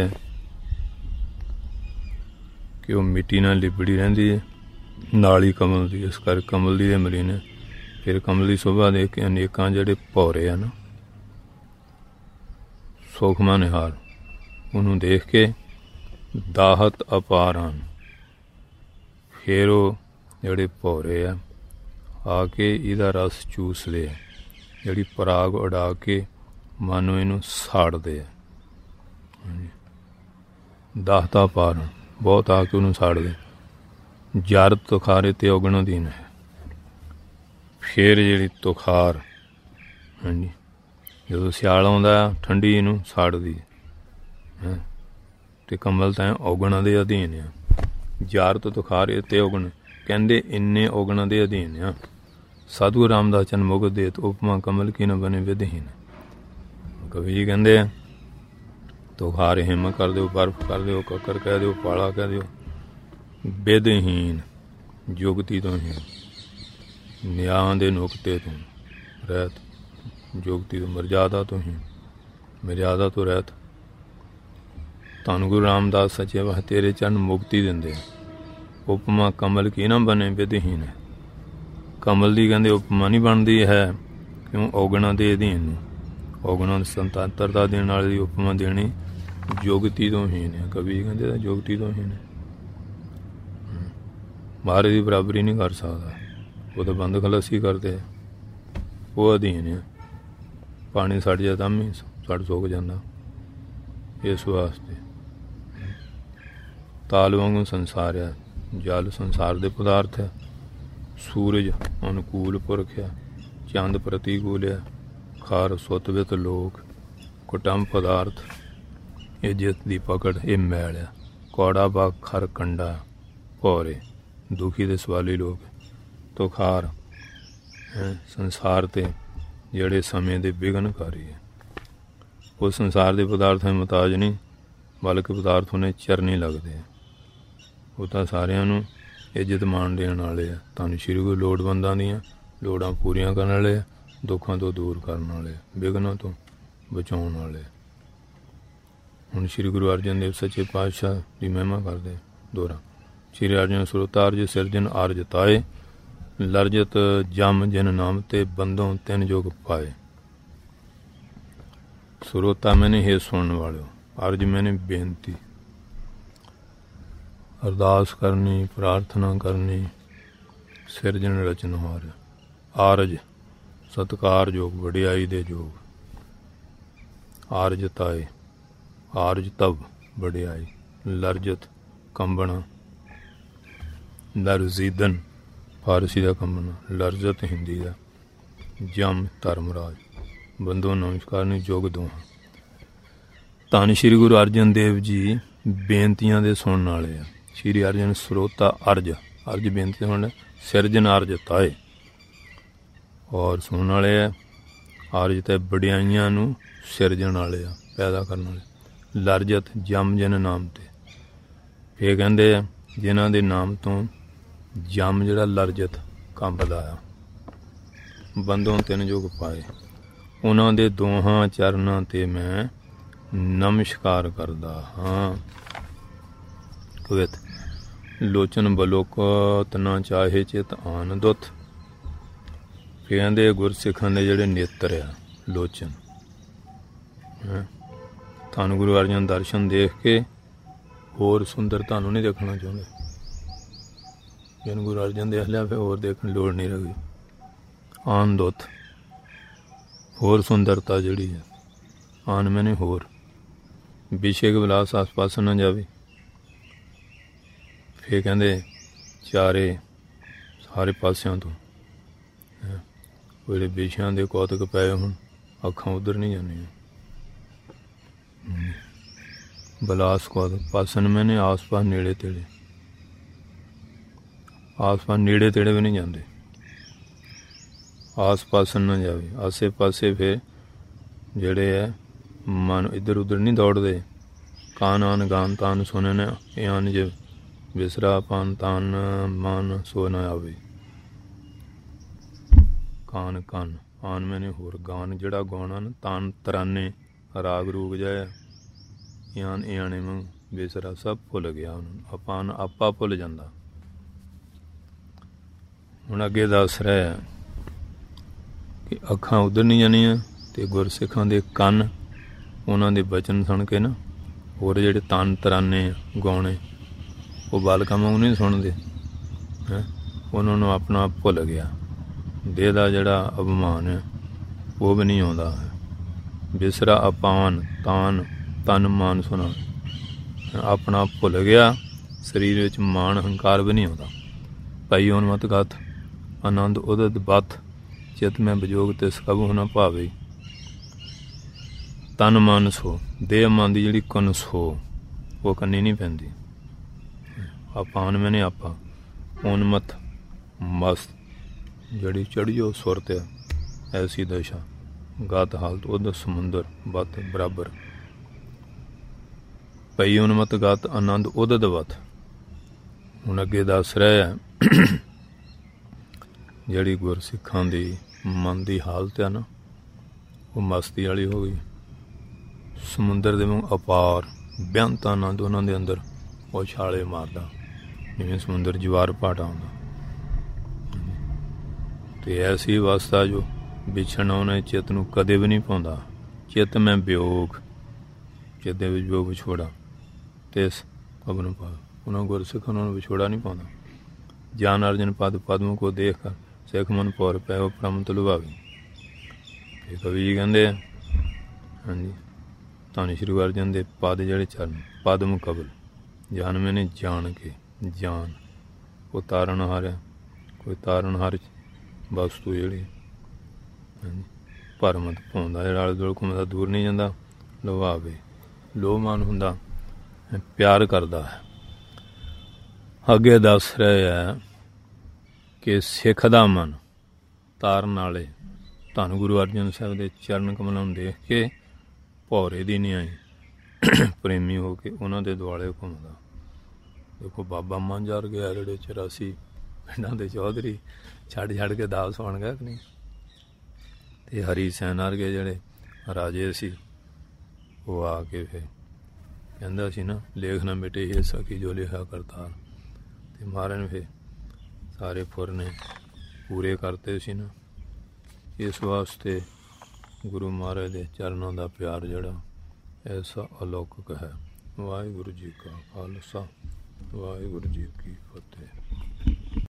कि वह मिट्टी नाल लिबड़ी रहिंदी है नाली कमल दी, इस कर कमल दी मलीन है। फिर कमल की शोभा देख के अनेकां जिहड़े भौरे हैं ना, सुखमा निहार उन्होंने देख के दाहत अपार आन। फिर वो जिहड़े भौरे आ आके इहदा रस चूसदे, जिहड़ी पराग उड़ा के मानो इनू साड़दे। दाहता पार बहुत आके उन्होंने साड़दे। जर तुखारे ते उगण अधीन है। फिर जिहड़ी तुखार, हाँ जी, जो सियाल आउंदा ठंडी इनू साड़दी है, ते कमल तां उगण दे अधीन आ। जार तो तुखार ते उगण कहंदे इन्ने उगण दे अधीन आ। साधु रामदास चंद मुगत देत उपमा कमल की न बने विधहीन। कवि जी कहंदे तुखार हिम कर दो, बर्फ कर दो, ककर कह दो, पाला कह दो, विधहीन जुगती तो हीन। ਨਿਆਂ ਦੇ ਨੁਕਤੇ ਤੋਂ ਰਹਿਤ, ਜੁਗਤੀ ਤੋਂ ਮਰਜ਼ਾਦਾ ਤੋਂ ਹੀ, ਮਰਜ਼ਾਦਾ ਤੋਂ ਰਹਿਤ। ਧੰਨ ਗੁਰੂ ਰਾਮਦਾਸ ਸੱਚੇ ਵਾਹ ਤੇਰੇ ਚਰਨ ਮੁਕਤੀ ਦਿੰਦੇ। ਉਪਮਾ ਕਮਲ ਕੀ ਨਾ ਬਣੇ ਵਿਧਹੀਨ। ਕਮਲ ਦੀ ਕਹਿੰਦੇ ਉਪਮਾ ਨਹੀਂ ਬਣਦੀ ਹੈ, ਕਿਉਂ ਔਗਣਾ ਦੇ ਅਧੀਨ ਨੂੰ, ਔਗਣਾ ਸੁਤੰਤਰਤਾ ਦੇਣ ਵਾਲੇ ਦੀ ਉਪਮਾ ਦੇਣੀ ਜੁਗਤੀ ਤੋਂ ਹੀ ਨੇ। ਕਵੀ ਕਹਿੰਦੇ ਜੁਗਤੀ ਤੋਂ ਹੀ ਨੇ। ਮਹਾਰਾਜ ਦੀ ਬਰਾਬਰੀ ਨਹੀਂ ਕਰ ਸਕਦਾ, ਉਹ ਤਾਂ ਬੰਦ ਖਲਾਸੀ ਕਰਦੇ, ਉਹ ਅਧੀਨ ਹੈ। ਪਾਣੀ ਸੜ ਜਾ ਤਾਂ ਵੀ ਸੜ ਸੁੱਕ ਜਾਂਦਾ। ਇਸ ਵਾਸਤੇ ਤਾਲ ਵਾਂਗੂ ਸੰਸਾਰ ਆ, ਜਲ ਸੰਸਾਰ ਦੇ ਪਦਾਰਥ ਹੈ। ਸੂਰਜ ਅਨੁਕੂਲ ਪੁਰਖ ਆ, ਚੰਦ ਪ੍ਰਤੀਕੂਲ ਆ, ਖਾਰ ਸੁਤਵਿਤ ਲੋਕ, ਕੁਟੰਬ ਪਦਾਰਥ, ਇਹ ਜਿੱਤ ਦੀ ਪਕੜ, ਇਹ ਮੈਲ ਆ। ਕੌੜਾ ਬਾਗ ਖਰ ਕੰਡਾ ਭੌਰੇ, ਦੁਖੀ ਦੇ ਸਵਾਲੀ ਲੋਕ। ਤੋ ਖਾਰ ਸੰਸਾਰ ਤੇ ਜਿਹੜੇ ਸਮੇਂ ਦੇ ਵਿਘਨਕਾਰੀ ਹੈ। ਉਹ ਸੰਸਾਰ ਦੇ ਪਦਾਰਥਾਂ ਦੇ ਮੁਤਾਜ ਨਹੀਂ, ਬਲਕਿ ਪਦਾਰਥ ਉਹਨੇ ਚਰਨੀ ਲੱਗਦੇ ਆ। ਉਹ ਤਾਂ ਸਾਰਿਆਂ ਨੂੰ ਇੱਜ਼ਤ ਮਾਣ ਦੇਣ ਵਾਲੇ ਆ। ਤੁਹਾਨੂੰ ਸ਼੍ਰੀ ਗੁਰੂ ਲੋੜਵੰਦਾਂ ਦੀਆਂ ਲੋੜਾਂ ਪੂਰੀਆਂ ਕਰਨ ਵਾਲੇ ਆ, ਦੁੱਖਾਂ ਤੋਂ ਦੂਰ ਕਰਨ ਵਾਲੇ, ਵਿਘਨਾਂ ਤੋਂ ਬਚਾਉਣ ਵਾਲੇ। ਹੁਣ ਸ਼੍ਰੀ ਗੁਰੂ ਅਰਜਨ ਦੇਵ ਸੱਚੇ ਪਾਤਸ਼ਾਹ ਦੀ ਮਹਿਮਾ ਕਰਦੇ ਦੋਹਰਾ। ਸ਼੍ਰੀ ਅਰਜਨ ਸਰੋਤਾ ਅਰਜ ਸਿਰਜਨ ਆਰਜ ਤਾਏ, ਲਰਜਤ ਜਮ ਜਿਨ ਨਾਮ ਤੇ ਬੰਦੋਂ ਤਿੰਨ ਜੋਗ ਪਾਏ। ਸਰੋਤਾ ਮੈਨੇ ਹੇ ਸੁਣਨ ਵਾਲਿਓ, ਅਰਜ ਮੈਨੇ ਬੇਨਤੀ, ਅਰਦਾਸ ਕਰਨੀ, ਪ੍ਰਾਰਥਨਾ ਕਰਨੀ। ਸਿਰਜਣ ਰਚਨਹਾਰ, ਆਰਜ ਸਤਿਕਾਰਯੋਗ, ਵਡਿਆਈ ਦੇ ਯੋਗ। ਆਰਜ ਤਾਏ, ਆਰਜ ਤਬ ਵਡਿਆਈ। ਲਰਜਤ ਕੰਬਣਾ, ਲਰਜ਼ੀਦਨ ਫਾਰਸੀ ਦਾ ਕੰਬਣਾ, ਲਰਜ਼ਤ ਹਿੰਦੀ ਦਾ। ਜਮ ਧਰਮਰਾਜ, ਬੰਦੋ ਨਮਸਕਾਰ ਨੇ ਯੋਗ ਦੋਹਾਂ। ਧੰਨ ਸ਼੍ਰੀ ਗੁਰੂ ਅਰਜਨ ਦੇਵ ਜੀ ਬੇਨਤੀਆਂ ਦੇ ਸੁਣਨ ਵਾਲੇ ਆ। ਸ਼੍ਰੀ ਅਰਜਨ ਸਰੋਤਾ ਅਰਜ, ਅਰਜ ਬੇਨਤੀ ਸੁਣ, ਸਿਰਜਨ ਅਰਜ ਤਾਏ, ਔਰ ਸੁਣਨ ਵਾਲੇ ਆ। ਅਰਜ ਤੇ ਵਡਿਆਈਆਂ ਨੂੰ ਸਿਰਜਣ ਵਾਲੇ ਆ, ਪੈਦਾ ਕਰਨ ਵਾਲੇ। ਲਰਜਤ ਜਮ ਜਿਨ ਨਾਮ ਤੇ, ਫੇਰ ਕਹਿੰਦੇ ਆ ਜਿਨ੍ਹਾਂ ਦੇ ਨਾਮ ਤੋਂ ਜਮ ਜਿਹੜਾ ਲਰਜਤ ਕੰਬਦਾ ਆ। ਬੰਦੋਂ ਤਿੰਨ ਜੋਗ ਪਾਏ, ਉਹਨਾਂ ਦੇ ਦੋਹਾਂ ਚਰਨਾਂ ਤੇ ਮੈਂ ਨਮਸਕਾਰ ਕਰਦਾ ਹਾਂ। ਕਵਿਤ ਲੋਚਨ ਬਲੋਕਤ ਨਾ ਚਾਹੇ ਚਿਤ ਆਨੰਦੁਤ। ਕਹਿੰਦੇ ਗੁਰਸਿੱਖਾਂ ਦੇ ਜਿਹੜੇ ਨੇਤਰ ਆ, ਲੋਚਨ, ਤੁਹਾਨੂੰ ਗੁਰੂ ਅਰਜਨ ਦਰਸ਼ਨ ਦੇਖ ਕੇ ਹੋਰ ਸੁੰਦਰ ਤੁਹਾਨੂੰ ਨਹੀਂ ਦੇਖਣਾ ਚਾਹੁੰਦੇ। ਜਿਹਨੂੰ ਗੁਰੂ ਅਰਜਨ ਦੇਖ ਲਿਆ ਫਿਰ ਹੋਰ ਦੇਖਣ ਲੋੜ ਨਹੀਂ ਰਹੀ। ਆਨੰਦੁਤ, ਹੋਰ ਸੁੰਦਰਤਾ ਜਿਹੜੀ ਹੈ। ਆਨ ਮੈਨੇ ਹੋਰ, ਵਿਸ਼ੇਕ ਵਿਲਾਸ ਆਸ ਪਾਸ ਨਾ ਜਾਵੇ। ਫਿਰ ਕਹਿੰਦੇ ਚਾਰੇ ਸਾਰੇ ਪਾਸਿਆਂ ਤੋਂ ਜਿਹੜੇ ਵਿਸ਼ਿਆਂ ਦੇ ਕੌਤਕ ਪਏ ਹੁਣ, ਅੱਖਾਂ ਉੱਧਰ ਨਹੀਂ ਜਾਂਦੀਆਂ। ਬਲਾਸ ਕੌਤਕ ਪਾਸਨ ਮੈਨੇ ਆਸ ਪਾਸ ਨੇੜੇ ਤੇੜੇ, ਆਸ ਪਾਸ ਨੇੜੇ ਤੇੜੇ ਵੀ ਨਹੀਂ ਜਾਂਦੇ। ਆਸ ਪਾਸ ਨਾ ਜਾਵੇ, ਆਸੇ ਪਾਸੇ ਫਿਰ ਜਿਹੜੇ ਹੈ ਮਨ ਇੱਧਰ ਉੱਧਰ ਨਹੀਂ ਦੌੜਦੇ। ਕਾਨ ਆਨ ਗਾਨ ਤਾਨ ਸੁਣਨ, ਇਹ ਆਨ ਜੇ ਵਿਸਰਾ ਪਾਨ ਤਾਨ ਮਨ ਸੋ ਨਾ ਆਵੇ। ਕਾਨ ਕੰਨ, ਆਨ ਮੈਨੇ ਹੋਰ, ਗਾਨ ਜਿਹੜਾ ਗਾਉਣਾ ਨਾ, ਤਾਨ ਤਰਾਨੇ ਰਾਗ ਰੂਗ ਜਾਏ। ਇਆਨ ਇਆਣੇ ਵਾਂਗ ਵਿਸਰਾ ਸਭ ਭੁੱਲ ਗਿਆ ਉਹਨੂੰ, ਆਪਾਨ ਆਪਾ ਭੁੱਲ ਜਾਂਦਾ। ਹੁਣ ਅੱਗੇ ਦੱਸ ਰਿਹਾ ਕਿ ਅੱਖਾਂ ਉੱਧਰ ਨਹੀਂ ਜਾਣੀਆਂ ਅਤੇ ਗੁਰਸਿੱਖਾਂ ਦੇ ਕੰਨ ਉਹਨਾਂ ਦੇ ਬਚਨ ਸੁਣ ਕੇ ਨਾ, ਹੋਰ ਜਿਹੜੇ ਤਨ ਤਰਾਨੇ ਗਾਉਣੇ ਉਹ ਬਾਲਕਾਂ ਵਾਂਗ ਨਹੀਂ ਸੁਣਦੇ। ਉਹਨਾਂ ਨੂੰ ਆਪਣਾ ਆਪ ਭੁੱਲ ਗਿਆ। ਦੇਹ ਦਾ ਜਿਹੜਾ ਅਭਿਮਾਨ ਹੈ ਉਹ ਵੀ ਨਹੀਂ ਆਉਂਦਾ। ਵਿਸਰਾ ਅਪਾਨ ਤਾਨ ਤਨ ਮਾਨ ਸੁਣਾ, ਆਪਣਾ ਆਪ ਭੁੱਲ ਗਿਆ। ਸਰੀਰ ਵਿੱਚ ਮਾਣ ਹੰਕਾਰ ਵੀ ਨਹੀਂ ਆਉਂਦਾ। ਭਾਈ ਓਨ ਮਤ ਗਤ ਆਨੰਦ ਉਦਤ ਬਤ, ਚਿਤ ਮੈਂ ਵਿਜੋਗ ਤੇ ਸਕਬੂ ਨਾ ਭਾਵੇ। ਤਨ ਮਨ ਸੋ, ਦੇਹ ਮਨ ਦੀ ਜਿਹੜੀ ਕੁਨ ਸੋ ਉਹ ਕੰਨੀ ਨਹੀਂ ਪੈਂਦੀ। ਆਪਾਨ ਮੈਨੇ ਆਪਾ, ਉਨਮਤ ਮਸਤ ਜਿਹੜੀ ਚੜ੍ਹੀਓ ਸੁਰਤ ਹੈ ਐਸੀ ਦਸ਼ਾ। ਗਤ ਹਾਲਤ ਉਹਦਾ ਸਮੁੰਦਰ ਬਤ ਬਰਾਬਰ। ਪਈ ਉਨਮਤ ਗਤ ਆਨੰਦ ਉਦਤ ਵਤ। ਹੁਣ ਅੱਗੇ ਦੱਸ ਰਿਹਾ ਜਿਹੜੀ ਗੁਰਸਿੱਖਾਂ ਦੀ ਮਨ ਦੀ ਹਾਲਤ ਹੈ ਨਾ, ਉਹ ਮਸਤੀ ਵਾਲੀ ਹੋ ਗਈ। ਸਮੁੰਦਰ ਦੇ ਵਾਂਗ ਅਪਾਰ ਬੇਅੰਤ ਆਨੰਦ ਉਹਨਾਂ ਦੇ ਅੰਦਰ ਉਛਾਲੇ ਮਾਰਦਾ, ਜਿਵੇਂ ਸਮੁੰਦਰ ਜਵਾਰ ਭਾਟ ਆਉਂਦਾ। ਤੇ ਐਸੀ ਅਵਸਥਾ ਜੋ ਵਿਛੜਨਾ ਉਹਨੇ ਚਿੱਤ ਨੂੰ ਕਦੇ ਵੀ ਨਹੀਂ ਪਾਉਂਦਾ। ਚਿੱਤ ਮੈਂ ਵਿਯੋਗ, ਚਿੱਤ ਦੇ ਵਿੱਚ ਜੋ ਵਿਛੋੜਾ ਤੇ ਕਬ ਨੂੰ ਪਾ ਉਹਨਾਂ ਗੁਰਸਿੱਖਾਂ ਨੂੰ ਵਿਛੋੜਾ ਨਹੀਂ ਪਾਉਂਦਾ। ਜਾਨ ਅਰਜਨ ਪਦ ਪਦਮ ਕੋ ਦੇਖ ਕਰ ਸਿੱਖ ਮਨ ਪੌਰ ਪੈ ਉਹ ਪ੍ਰਮਤ ਲੁਭਾਵੇ। ਇਹ ਕਵੀ ਜੀ ਕਹਿੰਦੇ ਆ, ਹਾਂਜੀ, ਧੰਨ ਸ਼੍ਰੀ ਗੁਰੂ ਅਰਜਨ ਦੇ ਪਦ ਜਿਹੜੇ ਚਰਨ ਪਦਮ ਕਬਲ ਜਾਨ ਮੈਨੇ ਜਾਣ ਕੇ ਜਾਨ ਉਹ ਤਾਰਨ ਹਾਰਿਆ, ਕੋਈ ਤਾਰਨ ਹਾਰ ਵਸਤੂ ਜਿਹੜੀ ਹਾਂਜੀ ਭਰਮਤ ਪਾਉਂਦਾ, ਜਿਹੜਾ ਆਲੇ ਦੁਆਲੇ ਘੁੰਮਦਾ ਦੂਰ ਨਹੀਂ ਜਾਂਦਾ। ਲੁਭਾਵੇ ਲੋਹਮਾਨ ਹੁੰਦਾ, ਪਿਆਰ ਕਰਦਾ ਹੈ। ਅੱਗੇ ਦੱਸ ਰਹੇ ਹੈ ਕਿ ਸਿੱਖ ਦਾ ਮਨ ਤਾਰਨ ਵਾਲੇ ਧੰਨ ਗੁਰੂ ਅਰਜਨ ਸਾਹਿਬ ਦੇ ਚਰਨ ਕਮਲਾਂ ਨੂੰ ਦੇਖ ਕੇ ਭੌਰੇ ਦੀ ਨਿਆਈ ਪ੍ਰੇਮੀ ਹੋ ਕੇ ਉਹਨਾਂ ਦੇ ਦੁਆਲੇ ਘੁੰਮਦਾ। ਦੇਖੋ ਬਾਬਾ ਮਾਂਝਰ ਗਿਆ, ਜਿਹੜੇ 84 ਪਿੰਡਾਂ ਦੇ ਚੌਧਰੀ ਛੱਡ ਕੇ ਦਾਸ ਬਣ ਗਿਆ ਕਿ ਨਹੀਂ। ਤੇ ਹਰੀ ਸੈਨ ਵਰਗੇ ਜਿਹੜੇ ਰਾਜੇ ਸੀ, ਉਹ ਆ ਕੇ ਫਿਰ ਕਹਿੰਦਾ ਸੀ ਨਾ, ਲੇਖ ਨਾ ਮਿਟੇ ਇਹ ਸਖੀ ਜੋ ਲਿਖਿਆ ਕਰਤਾਰ। ਤੇ ਮਹਾਰਾਜ ਨੇ ਫਿਰ ਸਾਰੇ ਫੁਰ ਨੇ ਪੂਰੇ ਕਰਤੇ ਸੀ ਨਾ। ਇਸ ਵਾਸਤੇ ਗੁਰੂ ਮਹਾਰਾਜ ਦੇ ਚਰਨਾਂ ਦਾ ਪਿਆਰ ਜਿਹੜਾ ਐਸਾ ਅਲੌਕਿਕ ਹੈ। ਵਾਹਿਗੁਰੂ ਜੀ ਕਾ ਖਾਲਸਾ, ਵਾਹਿਗੁਰੂ ਜੀ ਕੀ ਫਤਿਹ।